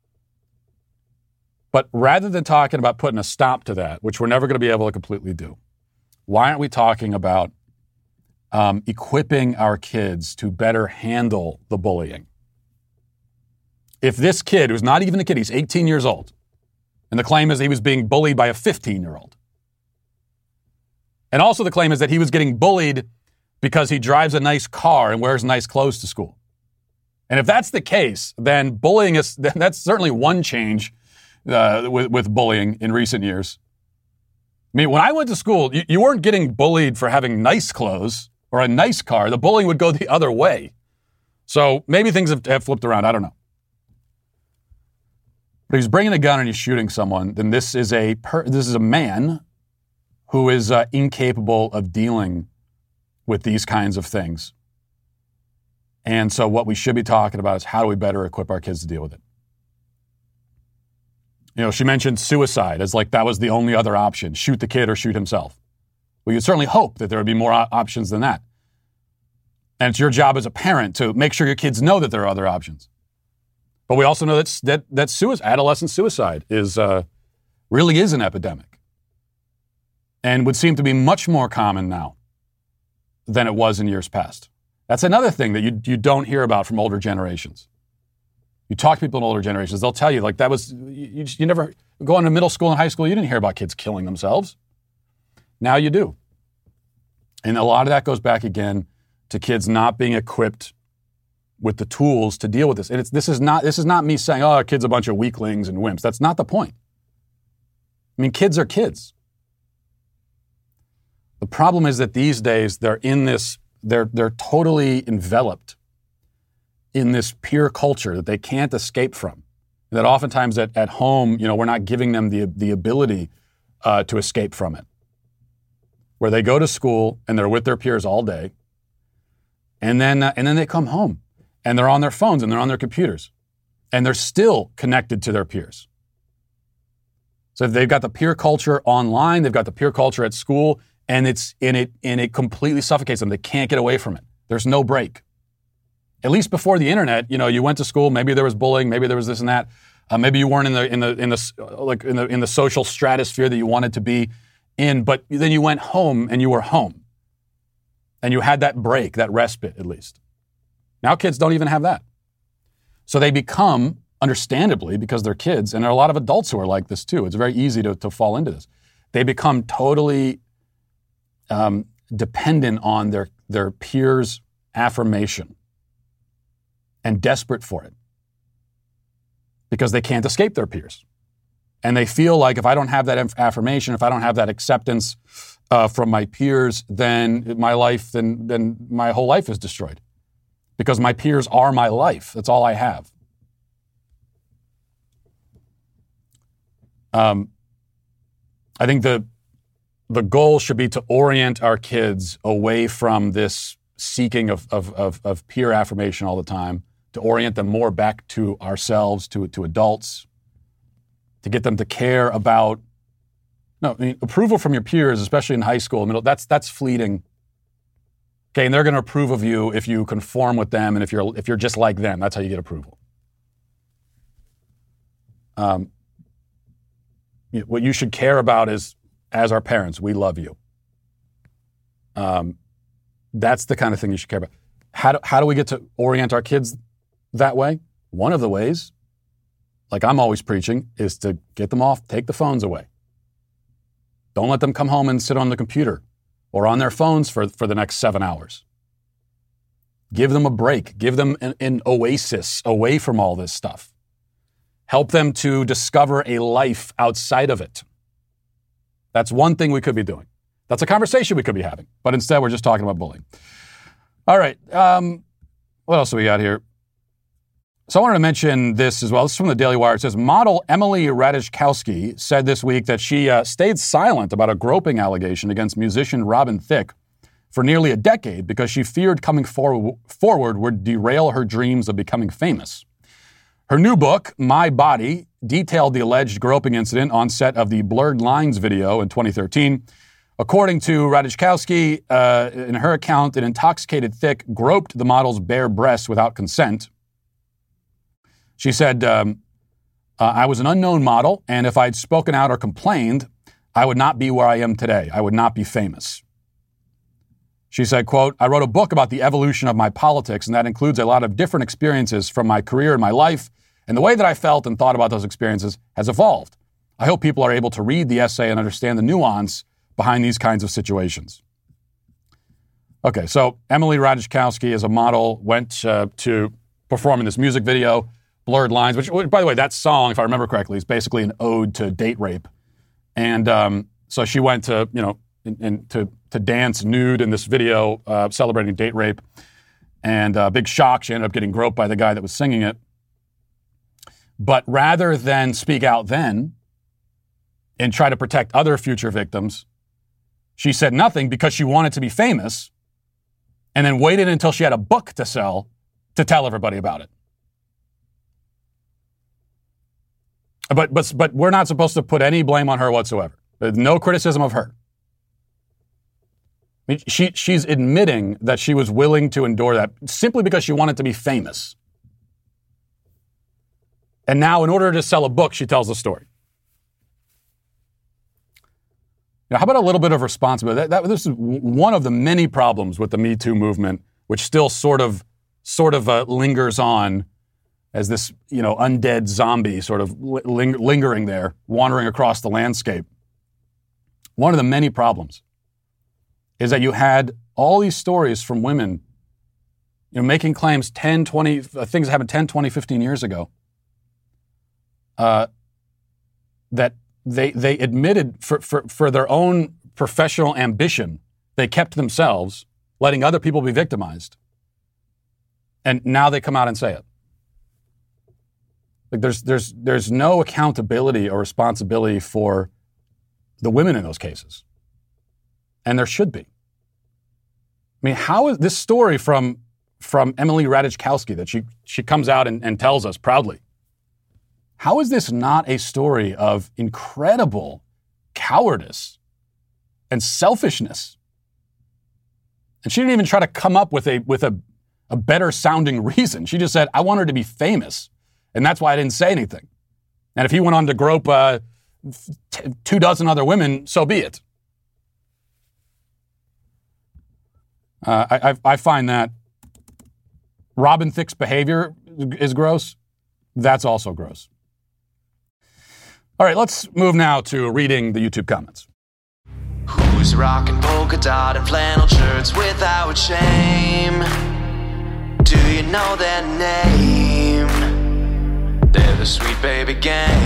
But rather than talking about putting a stop to that, which we're never going to be able to completely do, why aren't we talking about equipping our kids to better handle the bullying? If this kid, who's not even a kid, he's 18 years old, and the claim is he was being bullied by a 15-year-old. And also the claim is that he was getting bullied because he drives a nice car and wears nice clothes to school. And if that's the case, then bullying that's certainly one change with bullying in recent years. I mean, when I went to school, you weren't getting bullied for having nice clothes or a nice car. The bullying would go the other way. So maybe things have flipped around. I don't know. But if he's bringing a gun and he's shooting someone, then this is a man who is incapable of dealing with these kinds of things. And so what we should be talking about is how do we better equip our kids to deal with it? You know, she mentioned suicide as like that was the only other option, shoot the kid or shoot himself. Well, you'd certainly hope that there would be more options than that. And it's your job as a parent to make sure your kids know that there are other options. But we also know that suicide, adolescent suicide really is an epidemic and would seem to be much more common now than it was in years past. That's another thing that you don't hear about from older generations. You talk to people in older generations, they'll tell you, like, that was, you never, going to middle school and high school, you didn't hear about kids killing themselves. Now you do. And a lot of that goes back again to kids not being equipped with the tools to deal with this. And this is not me saying, oh, our kid's a bunch of weaklings and wimps. That's not the point. I mean, kids are kids. The problem is that these days they're in this, they're totally enveloped in this peer culture that they can't escape from. And that oftentimes at home, you know, we're not giving them the ability to escape from it. Where they go to school and they're with their peers all day, and then they come home and they're on their phones and they're on their computers, and they're still connected to their peers. So they've got the peer culture online, they've got the peer culture at school, and it completely suffocates them. They can't get away from it. There's no break. At least before the internet, you know, you went to school, maybe there was bullying, maybe there was this and that. Maybe you weren't in the social stratosphere that you wanted to be in, but then you went home and you were home. And you had that break, that respite at least. Now kids don't even have that. So they become, understandably, because they're kids, and there are a lot of adults who are like this too. It's very easy to fall into this. They become totally dependent on their peers' affirmation and desperate for it because they can't escape their peers. And they feel like if I don't have that affirmation, if I don't have that acceptance from my peers, then my whole life is destroyed. Because my peers are my life. That's all I have. I think the goal should be to orient our kids away from this seeking of peer affirmation all the time, to orient them more back to ourselves, to adults, to get them to care about, approval from your peers, especially in high school, middle, that's fleeting. Okay, and they're going to approve of you if you conform with them and if you're just like them. That's how you get approval. What you should care about is, as our parents, we love you. That's the kind of thing you should care about. How do we get to orient our kids that way? One of the ways, like I'm always preaching, is to get them off, take the phones away. Don't let them come home and sit on the computer or on their phones for the next 7 hours. Give them a break. Give them an oasis away from all this stuff. Help them to discover a life outside of it. That's one thing we could be doing. That's a conversation we could be having. But instead, we're just talking about bullying. All right. What else do we got here? So I wanted to mention this as well. This is from the Daily Wire. It says, model Emily Ratajkowski said this week that she stayed silent about a groping allegation against musician Robin Thicke for nearly a decade because she feared coming forward would derail her dreams of becoming famous. Her new book, My Body, detailed the alleged groping incident on set of the Blurred Lines video in 2013. According to Ratajkowski, in her account, an intoxicated Thicke groped the model's bare breasts without consent. She said, I was an unknown model, and if I'd spoken out or complained, I would not be where I am today. I would not be famous. She said, quote, I wrote a book about the evolution of my politics, and that includes a lot of different experiences from my career and my life, and the way that I felt and thought about those experiences has evolved. I hope people are able to read the essay and understand the nuance behind these kinds of situations. Okay, so Emily Ratajkowski, as a model, went to perform in this music video, Blurred Lines, which, by the way, that song, if I remember correctly, is basically an ode to date rape. And so she went to, to dance nude in this video celebrating date rape. And big shock, she ended up getting groped by the guy that was singing it. But rather than speak out then and try to protect other future victims, she said nothing because she wanted to be famous, and then waited until she had a book to sell to tell everybody about it. But we're not supposed to put any blame on her whatsoever. There's no criticism of her. I mean, she's admitting that she was willing to endure that simply because she wanted to be famous. And now, in order to sell a book, she tells the story. Now, how about a little bit of responsibility? This is one of the many problems with the Me Too movement, which still sort of lingers on as this, undead zombie sort of lingering there, wandering across the landscape. One of the many problems is that you had all these stories from women, making claims 10, 20, things that happened 10, 20, 15 years ago, that they admitted for their own professional ambition, they kept themselves, letting other people be victimized. And now they come out and say it. Like there's no accountability or responsibility for the women in those cases. And there should be. I mean, how is this story from Emily Ratajkowski that she comes out and tells us proudly? How is this not a story of incredible cowardice and selfishness? And she didn't even try to come up with a better sounding reason. She just said, I want her to be famous, and that's why I didn't say anything. And if he went on to grope 24 other women, so be it. I find that Robin Thicke's behavior is gross. That's also gross. All right, let's move now to reading the YouTube comments. Who's rocking polka dot and flannel shirts without shame? Do you know their name? They're the Sweet Baby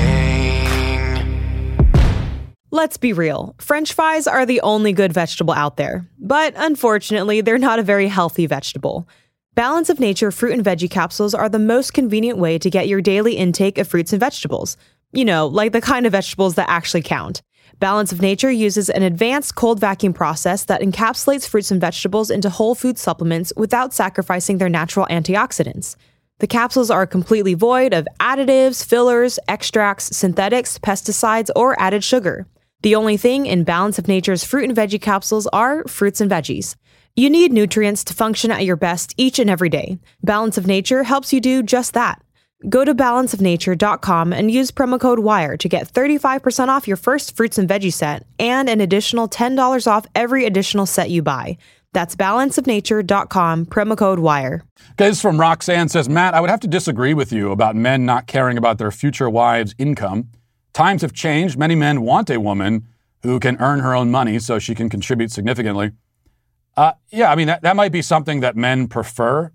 Gang. Let's be real. French fries are the only good vegetable out there. But unfortunately, they're not a very healthy vegetable. Balance of Nature fruit and veggie capsules are the most convenient way to get your daily intake of fruits and vegetables. Like the kind of vegetables that actually count. Balance of Nature uses an advanced cold vacuum process that encapsulates fruits and vegetables into whole food supplements without sacrificing their natural antioxidants. The capsules are completely void of additives, fillers, extracts, synthetics, pesticides, or added sugar. The only thing in Balance of Nature's fruit and veggie capsules are fruits and veggies. You need nutrients to function at your best each and every day. Balance of Nature helps you do just that. Go to balanceofnature.com and use promo code WIRE to get 35% off your first fruits and veggie set and an additional $10 off every additional set you buy. That's balanceofnature.com, promo code WIRE. Okay, this is from Roxanne. Says, Matt, I would have to disagree with you about men not caring about their future wives' income. Times have changed. Many men want a woman who can earn her own money so she can contribute significantly. Yeah, I mean, that might be something that men prefer.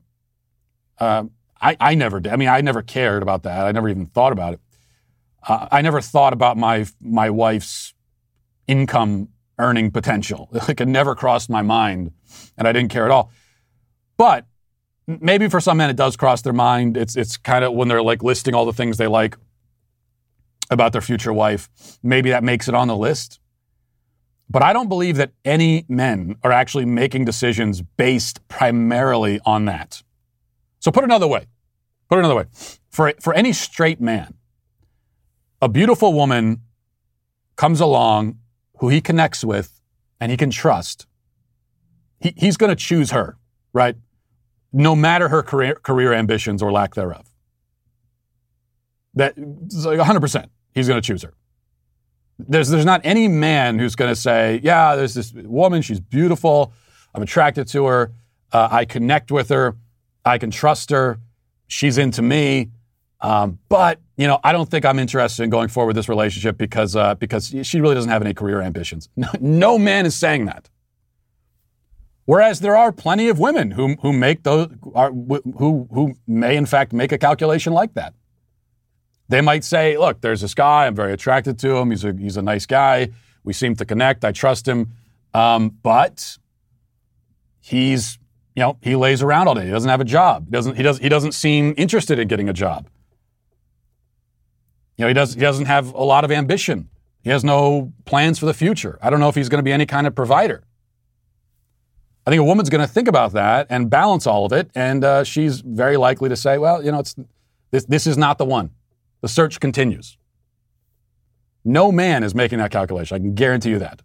I never did. I mean, I never cared about that. I never even thought about it. I never thought about my wife's income earning potential. It never crossed my mind, and I didn't care at all. But maybe for some men it does cross their mind. It's kind of when they're like listing all the things they like about their future wife. Maybe that makes it on the list. But I don't believe that any men are actually making decisions based primarily on that. So put it another way. For any straight man, a beautiful woman comes along who he connects with and he can trust. He's going to choose her, right? No matter her career ambitions or lack thereof. That's like 100%. He's going to choose her. There's not any man who's going to say, yeah, there's this woman, she's beautiful, I'm attracted to her, I connect with her, I can trust her, she's into me, but I don't think I'm interested in going forward with this relationship because she really doesn't have any career ambitions. No man is saying that. Whereas there are plenty of women who make those who may in fact make a calculation like that. They might say, look, there's this guy, I'm very attracted to him, he's a nice guy, we seem to connect, I trust him, but he's, he lays around all day, he doesn't have a job, he doesn't seem interested in getting a job. He doesn't have a lot of ambition, he has no plans for the future, I don't know if he's going to be any kind of provider. I think a woman's going to think about that and balance all of it, and she's very likely to say, well, this is not the one. The search continues. No man is making that calculation. I can guarantee you that.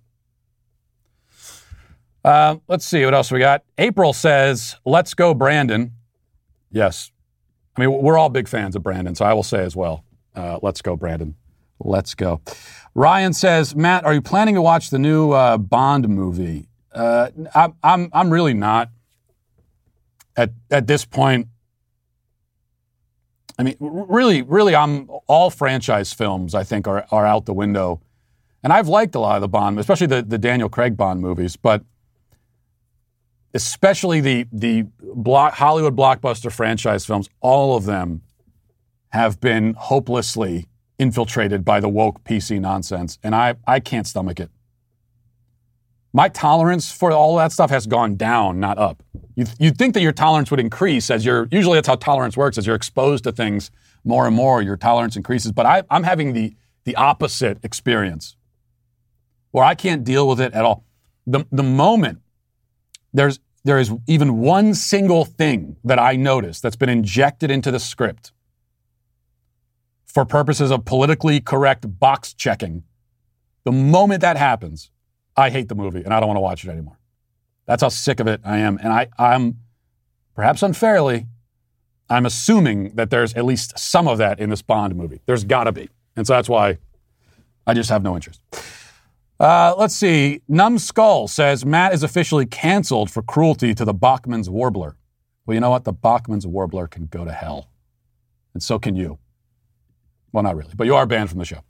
Let's see, what else we got? April says, let's go, Brandon. Yes. I mean, we're all big fans of Brandon, so I will say as well, let's go, Brandon. Let's go. Ryan says, Matt, are you planning to watch the new Bond movie? I'm really not. At this point, I mean, really, I'm all franchise films, I think, are out the window. And I've liked a lot of the Bond, especially the Daniel Craig Bond movies, but especially the Hollywood blockbuster franchise films, all of them have been hopelessly infiltrated by the woke PC nonsense, and I can't stomach it. My tolerance for all that stuff has gone down, not up. You'd think that your tolerance would increase usually that's how tolerance works, as you're exposed to things more and more, your tolerance increases. But I'm having the opposite experience, where I can't deal with it at all. The moment there is even one single thing that I notice that's been injected into the script for purposes of politically correct box checking, the moment that happens, I hate the movie and I don't want to watch it anymore. That's how sick of it I am. And I'm, perhaps unfairly, I'm assuming that there's at least some of that in this Bond movie. There's got to be. And so that's why I just have no interest. Let's see. Numbskull says, Matt is officially canceled for cruelty to the Bachman's Warbler. Well, you know what? The Bachman's Warbler can go to hell. And so can you. Well, not really, but you are banned from the show.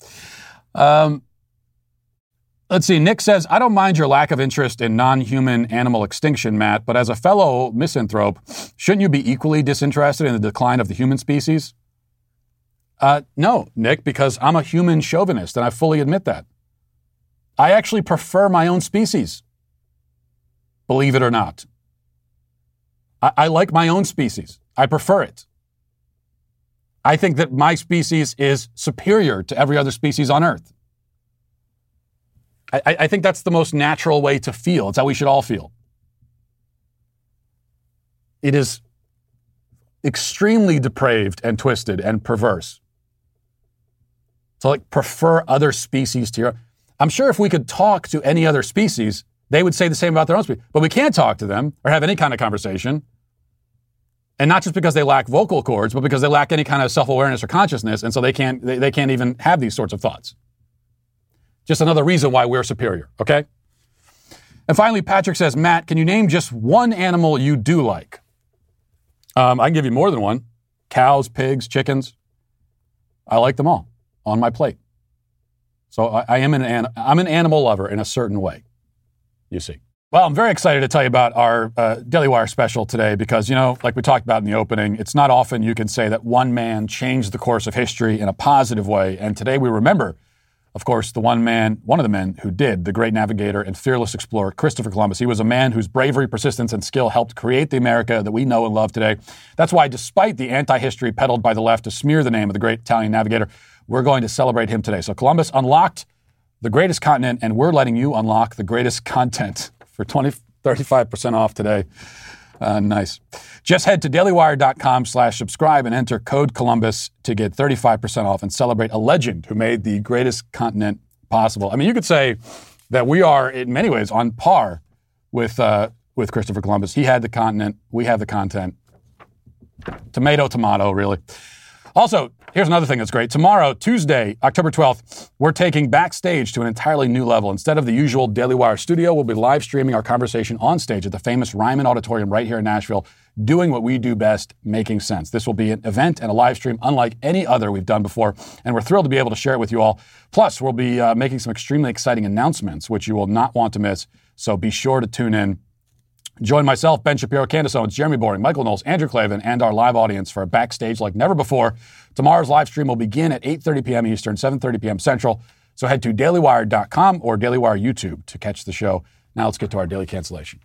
Let's see. Nick says, I don't mind your lack of interest in non-human animal extinction, Matt, but as a fellow misanthrope, shouldn't you be equally disinterested in the decline of the human species? No, Nick, because I'm a human chauvinist, and I fully admit that. I actually prefer my own species, believe it or not. I like my own species. I prefer it. I think that my species is superior to every other species on Earth. I think that's the most natural way to feel. It's how we should all feel. It is extremely depraved and twisted and perverse to prefer other species to your... I'm sure if we could talk to any other species, they would say the same about their own species. But we can't talk to them or have any kind of conversation. And not just because they lack vocal cords, but because they lack any kind of self-awareness or consciousness, and so they can't even have these sorts of thoughts. Just another reason why we're superior, okay? And finally, Patrick says, Matt, can you name just one animal you do like? I can give you more than one. Cows, pigs, chickens. I like them all on my plate. So I'm an animal lover in a certain way, you see. Well, I'm very excited to tell you about our Daily Wire special today because, like we talked about in the opening, it's not often you can say that one man changed the course of history in a positive way. And today we remember, of course, one of the men who did, the great navigator and fearless explorer, Christopher Columbus. He was a man whose bravery, persistence, and skill helped create the America that we know and love today. That's why, despite the anti-history peddled by the left to smear the name of the great Italian navigator, we're going to celebrate him today. So Columbus unlocked the greatest continent, and we're letting you unlock the greatest content for 35% off today. Nice. Just head to dailywire.com/subscribe and enter code Columbus to get 35% off and celebrate a legend who made the greatest continent possible. I mean, you could say that we are, in many ways, on par with Christopher Columbus. He had the continent. We have the content. Tomato, tomato, really. Also, here's another thing that's great. Tomorrow, Tuesday, October 12th, we're taking Backstage to an entirely new level. Instead of the usual Daily Wire studio, we'll be live streaming our conversation on stage at the famous Ryman Auditorium right here in Nashville, doing what we do best, making sense. This will be an event and a live stream unlike any other we've done before, and we're thrilled to be able to share it with you all. Plus, we'll be making some extremely exciting announcements, which you will not want to miss, so be sure to tune in. Join myself, Ben Shapiro, Candace Owens, Jeremy Boring, Michael Knowles, Andrew Klavan, and our live audience for a Backstage like never before. Tomorrow's live stream will begin at 8:30 p.m. Eastern, 7:30 p.m. Central. So head to dailywire.com or Daily Wire YouTube to catch the show. Now let's get to our daily cancellation.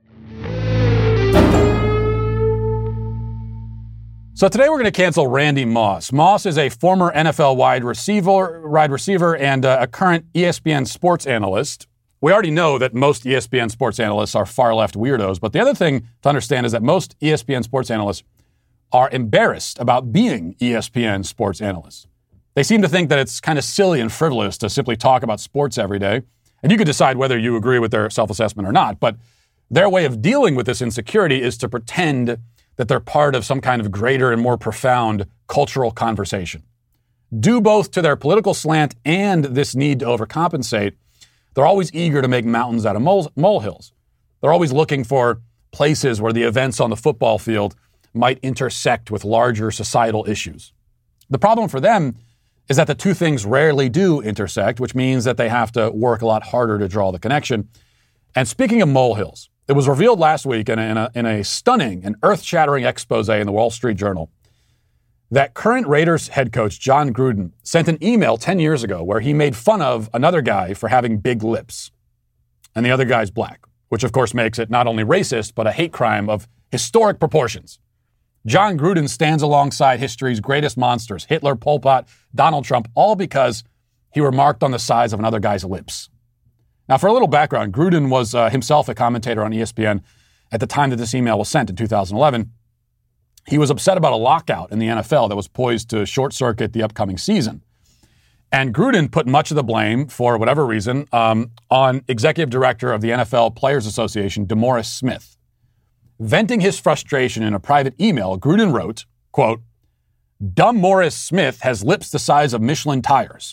So today we're going to cancel Randy Moss. Moss is a former NFL wide receiver and a current ESPN sports analyst. we already know that most ESPN sports analysts are far-left weirdos, but the other thing to understand is that most ESPN sports analysts are embarrassed about being ESPN sports analysts. They seem to think that it's kind of silly and frivolous to simply talk about sports every day, and you could decide whether you agree with their self-assessment or not, but their way of dealing with this insecurity is to pretend that they're part of some kind of greater and more profound cultural conversation. Due both to their political slant and this need to overcompensate, they're always eager to make mountains out of molehills. They're always looking for places where the events on the football field might intersect with larger societal issues. The problem for them is that the two things rarely do intersect, which means that they have to work a lot harder to draw the connection. And speaking of molehills, it was revealed last week in a stunning and earth-shattering expose in the Wall Street Journal that current Raiders head coach Jon Gruden sent an email 10 years ago where he made fun of another guy for having big lips. And the other guy's black, which of course makes it not only racist, but a hate crime of historic proportions. Jon Gruden stands alongside history's greatest monsters, Hitler, Pol Pot, Donald Trump, all because he remarked on the size of another guy's lips. Now, for a little background, Gruden was himself a commentator on ESPN at the time that this email was sent in 2011. He was upset about a lockout in the NFL that was poised to short-circuit the upcoming season. And Gruden put much of the blame, for whatever reason, on executive director of the NFL Players Association, DeMaurice Smith. Venting his frustration in a private email, Gruden wrote, quote, "Dumb Morris Smith has lips the size of Michelin tires."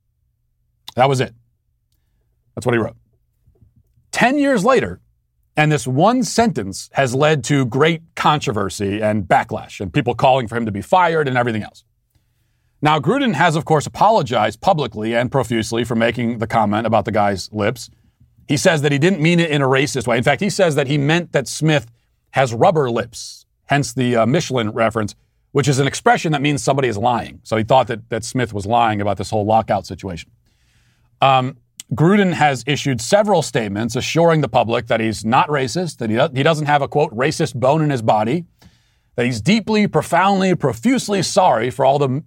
That was it. That's what he wrote. 10 years later, and this one sentence has led to great controversy and backlash and people calling for him to be fired and everything else. Now, Gruden has, of course, apologized publicly and profusely for making the comment about the guy's lips. He says that he didn't mean it in a racist way. In fact, he says that he meant that Smith has rubber lips, hence the Michelin reference, which is an expression that means somebody is lying. So he thought that Smith was lying about this whole lockout situation. Gruden has issued several statements assuring the public that he's not racist, that he doesn't have a, quote, racist bone in his body, that he's deeply, profoundly, profusely sorry for all the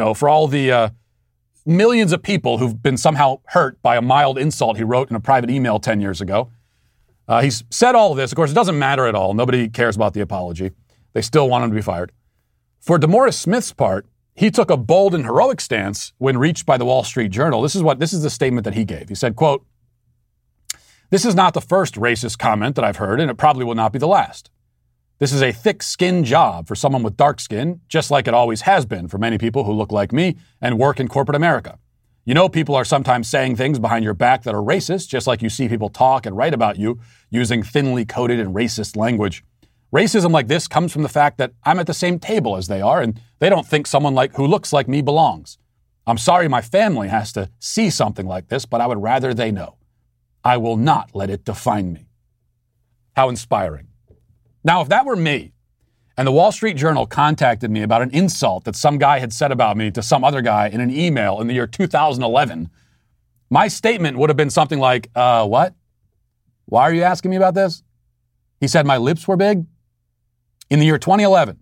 millions of people who've been somehow hurt by a mild insult he wrote in a private email 10 years ago. He's said all of this. Of course, it doesn't matter at all. Nobody cares about the apology. They still want him to be fired. For DeMaurice Smith's part, he took a bold and heroic stance when reached by the Wall Street Journal. This is the statement that he gave. He said, quote, "This is not the first racist comment that I've heard, and it probably will not be the last. This is a thick-skinned job for someone with dark skin, just like it always has been for many people who look like me and work in corporate America. You know, people are sometimes saying things behind your back that are racist, just like you see people talk and write about you using thinly coded and racist language. Racism like this comes from the fact that I'm at the same table as they are, and they don't think someone who looks like me belongs. I'm sorry my family has to see something like this, but I would rather they know. I will not let it define me." How inspiring. Now, if that were me, and the Wall Street Journal contacted me about an insult that some guy had said about me to some other guy in an email in the year 2011, my statement would have been something like, what? Why are you asking me about this? He said my lips were big in the year 2011.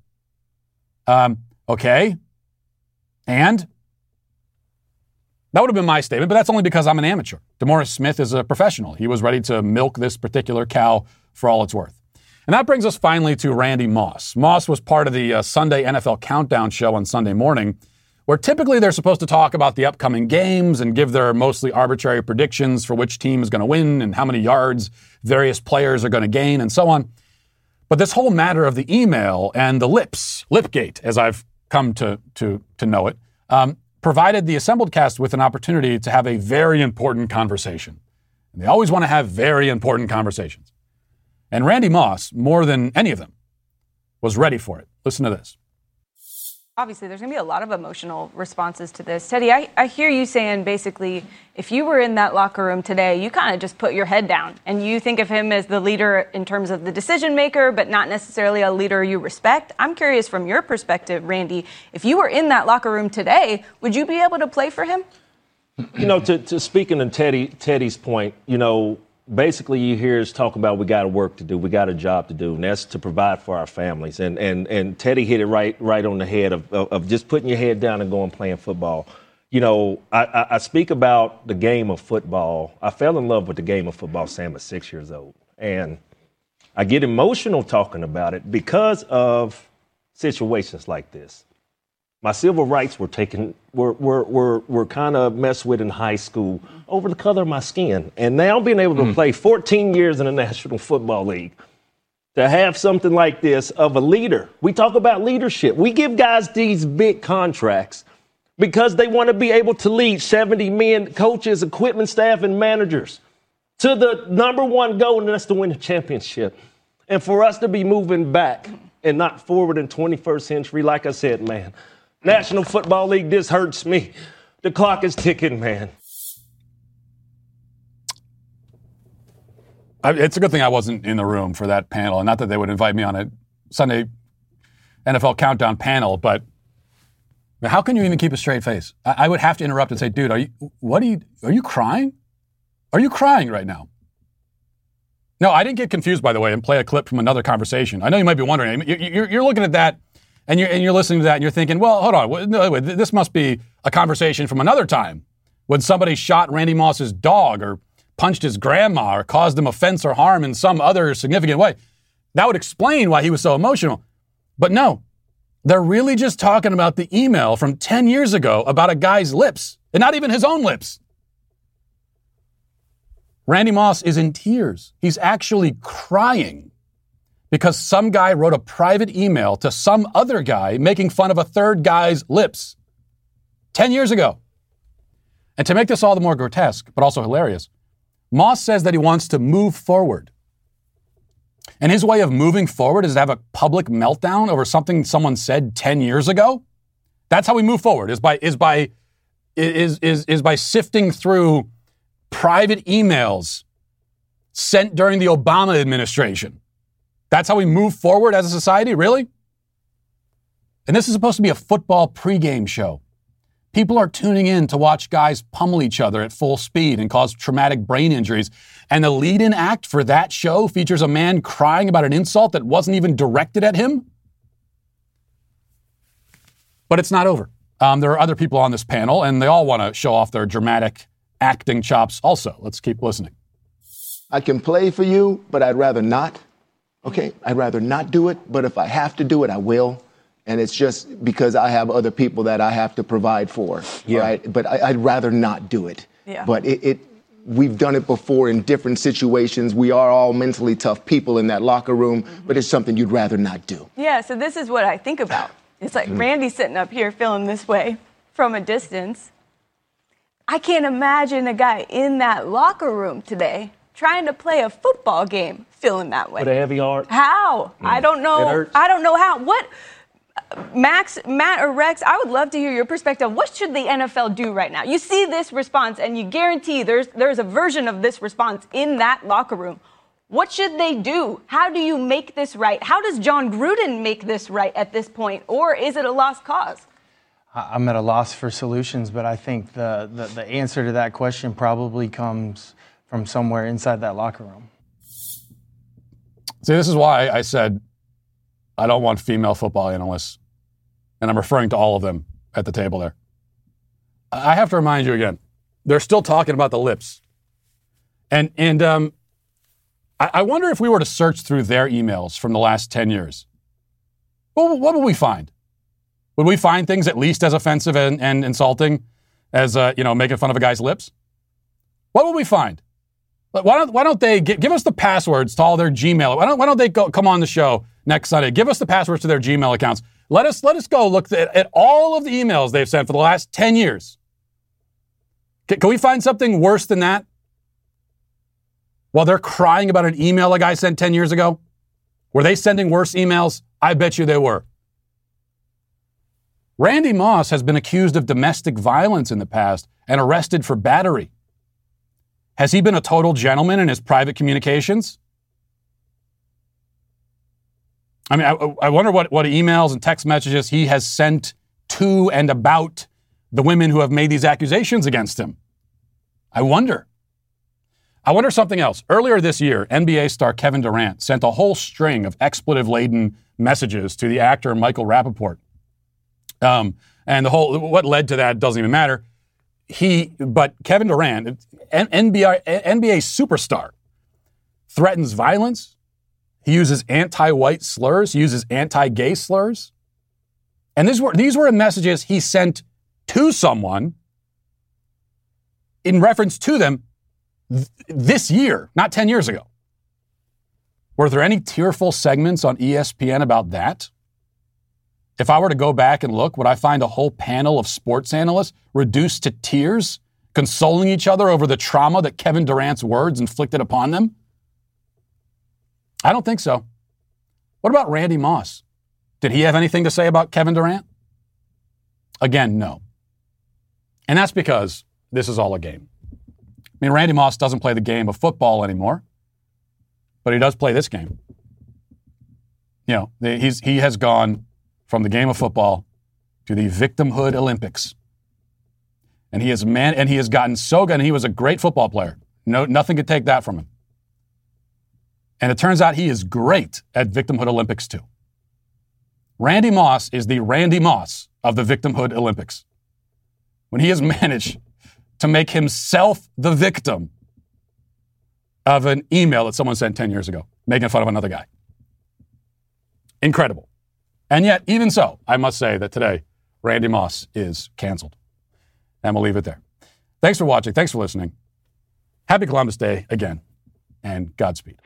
Okay. And? That would have been my statement, but that's only because I'm an amateur. DeMaurice Smith is a professional. He was ready to milk this particular cow for all it's worth. And that brings us finally to Randy Moss. Moss was part of the Sunday NFL Countdown show on Sunday morning, where typically they're supposed to talk about the upcoming games and give their mostly arbitrary predictions for which team is going to win and how many yards various players are going to gain and so on. But this whole matter of the email and the Lipgate, as I've come to know it, provided the assembled cast with an opportunity to have a very important conversation. And they always want to have very important conversations. And Randy Moss, more than any of them, was ready for it. Listen to this. Obviously, there's going to be a lot of emotional responses to this. Teddy, I hear you saying basically, if you were in that locker room today, you kind of just put your head down and you think of him as the leader in terms of the decision maker, but not necessarily a leader you respect. I'm curious from your perspective, Randy, if you were in that locker room today, would you be able to play for him? You know, to speaking to Teddy's point, you know, basically you hear us talk about we got a work to do, we got a job to do, and that's to provide for our families. And Teddy hit it right on the head of just putting your head down and going playing football. You know, I speak about the game of football. I fell in love with the game of football, Sam, at 6 years old. And I get emotional talking about it because of situations like this. My civil rights were kind of messed with in high school over the color of my skin. And now being able to play 14 years in the National Football League, to have something like this of a leader. We talk about leadership. We give guys these big contracts because they want to be able to lead 70 men, coaches, equipment staff, and managers to the number one goal, and that's to win a championship. And for us to be moving back and not forward in 21st century, like I said, man, National Football League, this hurts me. The clock is ticking, man. It's a good thing I wasn't in the room for that panel, and not that they would invite me on a Sunday NFL Countdown panel, but how can you even keep a straight face? I would have to interrupt and say, dude, are you crying? Are you crying right now? No, I didn't get confused, by the way, and play a clip from another conversation. I know you might be wondering. You're looking at that, and you're listening to that, and you're thinking, well, hold on. No, wait, this must be a conversation from another time when somebody shot Randy Moss's dog or punched his grandma or caused him offense or harm in some other significant way. That would explain why he was so emotional. But no, they're really just talking about the email from 10 years ago about a guy's lips, and not even his own lips. Randy Moss is in tears. He's actually crying because some guy wrote a private email to some other guy making fun of a third guy's lips 10 years ago. And to make this all the more grotesque, but also hilarious, Moss says that he wants to move forward. And his way of moving forward is to have a public meltdown over something someone said 10 years ago. That's how we move forward, is by sifting through private emails sent during the Obama administration. That's how we move forward as a society, really? And this is supposed to be a football pregame show. People are tuning in to watch guys pummel each other at full speed and cause traumatic brain injuries. And the lead-in act for that show features a man crying about an insult that wasn't even directed at him. But it's not over. There are other people on this panel, and they all want to show off their dramatic acting chops also. Let's keep listening. I can play for you, but I'd rather not. Okay? I'd rather not do it, but if I have to do it, I will. And it's just because I have other people that I have to provide for, right? But I'd rather not do it. Yeah. But we've done it before in different situations. We are all mentally tough people in that locker room, but it's something you'd rather not do. Yeah, so this is what I think about. It's like Randy sitting up here feeling this way from a distance. I can't imagine a guy in that locker room today trying to play a football game feeling that way. With a heavy heart. How? I don't know. I don't know how. What? Max, Matt, or Rex, I would love to hear your perspective. What should the NFL do right now? You see this response, and you guarantee there's a version of this response in that locker room. What should they do? How do you make this right? How does Jon Gruden make this right at this point? Or is it a lost cause? I'm at a loss for solutions, but I think the answer to that question probably comes from somewhere inside that locker room. See, this is why I said I don't want female football analysts, and I'm referring to all of them at the table there. I have to remind you again, they're still talking about the lips. And I wonder if we were to search through their emails from the last 10 years, what would we find? Would we find things at least as offensive and insulting as, making fun of a guy's lips? What would we find? Why don't they give us the passwords to all their Gmail? Why don't they come on the show next Sunday? Give us the passwords to their Gmail accounts. Let us go look at all of the emails they've sent for the last 10 years. Can we find something worse than that? While they're crying about an email a guy sent 10 years ago? Were they sending worse emails? I bet you they were. Randy Moss has been accused of domestic violence in the past and arrested for battery. Has he been a total gentleman in his private communications? I mean, I wonder what emails and text messages he has sent to and about the women who have made these accusations against him. I wonder something else. Earlier this year, NBA star Kevin Durant sent a whole string of expletive-laden messages to the actor Michael Rappaport. And what led to that doesn't even matter. But Kevin Durant, NBA superstar, threatens violence. He uses anti-white slurs. He uses anti-gay slurs. And these were messages he sent to someone in reference to them this year, not 10 years ago. Were there any tearful segments on ESPN about that? If I were to go back and look, would I find a whole panel of sports analysts reduced to tears, consoling each other over the trauma that Kevin Durant's words inflicted upon them? I don't think so. What about Randy Moss? Did he have anything to say about Kevin Durant? Again, no. And that's because this is all a game. I mean, Randy Moss doesn't play the game of football anymore, but he does play this game. You know, he has gone from the game of football to the victimhood Olympics. And he has gotten so good, and he was a great football player. Nothing could take that from him. And it turns out he is great at victimhood Olympics too. Randy Moss is the Randy Moss of the victimhood Olympics. When he has managed to make himself the victim of an email that someone sent 10 years ago, making fun of another guy. Incredible. And yet, even so, I must say that today, Randy Moss is canceled. And we'll leave it there. Thanks for watching. Thanks for listening. Happy Columbus Day again, and Godspeed.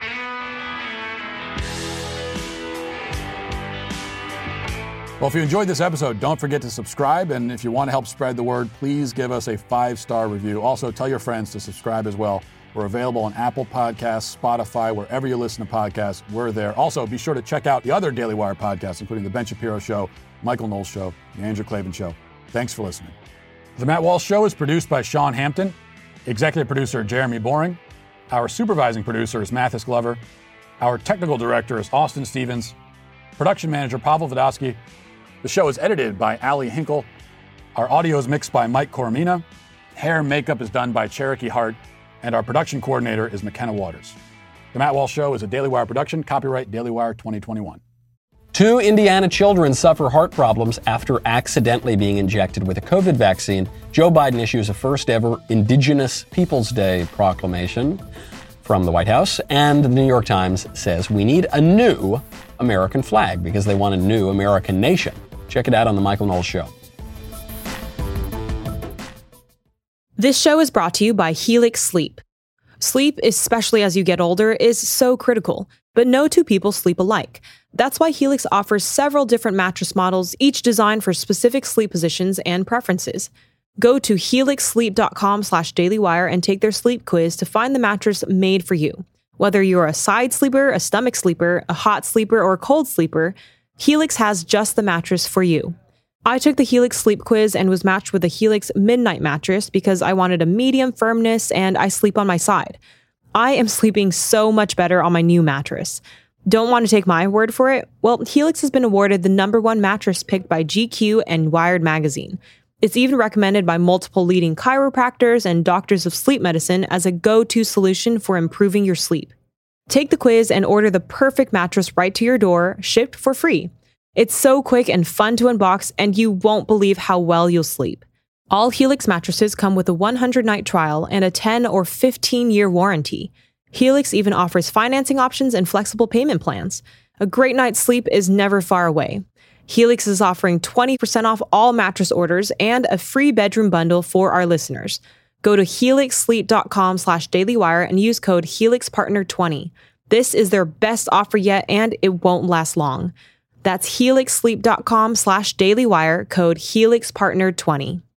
Well, if you enjoyed this episode, don't forget to subscribe. And if you want to help spread the word, please give us a 5-star review. Also, tell your friends to subscribe as well. We're available on Apple Podcasts, Spotify, wherever you listen to podcasts, we're there. Also, be sure to check out the other Daily Wire podcasts, including The Ben Shapiro Show, Michael Knowles Show, The Andrew Klavan Show. Thanks for listening. The Matt Walsh Show is produced by Sean Hampton, executive producer Jeremy Boring. Our supervising producer is Mathis Glover. Our technical director is Austin Stevens. Production manager Pavel Vodosky. The show is edited by Ali Hinkle. Our audio is mixed by Mike Coromina. Hair and makeup is done by Cherokee Hart. And our production coordinator is McKenna Waters. The Matt Walsh Show is a Daily Wire production, copyright Daily Wire 2021. 2 Indiana children suffer heart problems after accidentally being injected with a COVID vaccine. Joe Biden issues a first-ever Indigenous Peoples Day proclamation from the White House, and the New York Times says we need a new American flag because they want a new American nation. Check it out on The Michael Knowles Show. This show is brought to you by Helix Sleep. Sleep, especially as you get older, is so critical, but no two people sleep alike. That's why Helix offers several different mattress models, each designed for specific sleep positions and preferences. Go to helixsleep.com/dailywire and take their sleep quiz to find the mattress made for you. Whether you're a side sleeper, a stomach sleeper, a hot sleeper, or a cold sleeper, Helix has just the mattress for you. I took the Helix sleep quiz and was matched with a Helix Midnight mattress because I wanted a medium firmness and I sleep on my side. I am sleeping so much better on my new mattress. Don't want to take my word for it? Well, Helix has been awarded the #1 mattress picked by GQ and Wired magazine. It's even recommended by multiple leading chiropractors and doctors of sleep medicine as a go-to solution for improving your sleep. Take the quiz and order the perfect mattress right to your door, shipped for free. It's so quick and fun to unbox, and you won't believe how well you'll sleep. All Helix mattresses come with a 100-night trial and a 10 or 15-year warranty. Helix even offers financing options and flexible payment plans. A great night's sleep is never far away. Helix is offering 20% off all mattress orders and a free bedroom bundle for our listeners. Go to helixsleep.com/dailywire and use code HelixPartner20. This is their best offer yet, and it won't last long. That's helixsleep.com/dailywire, code HelixPartner20.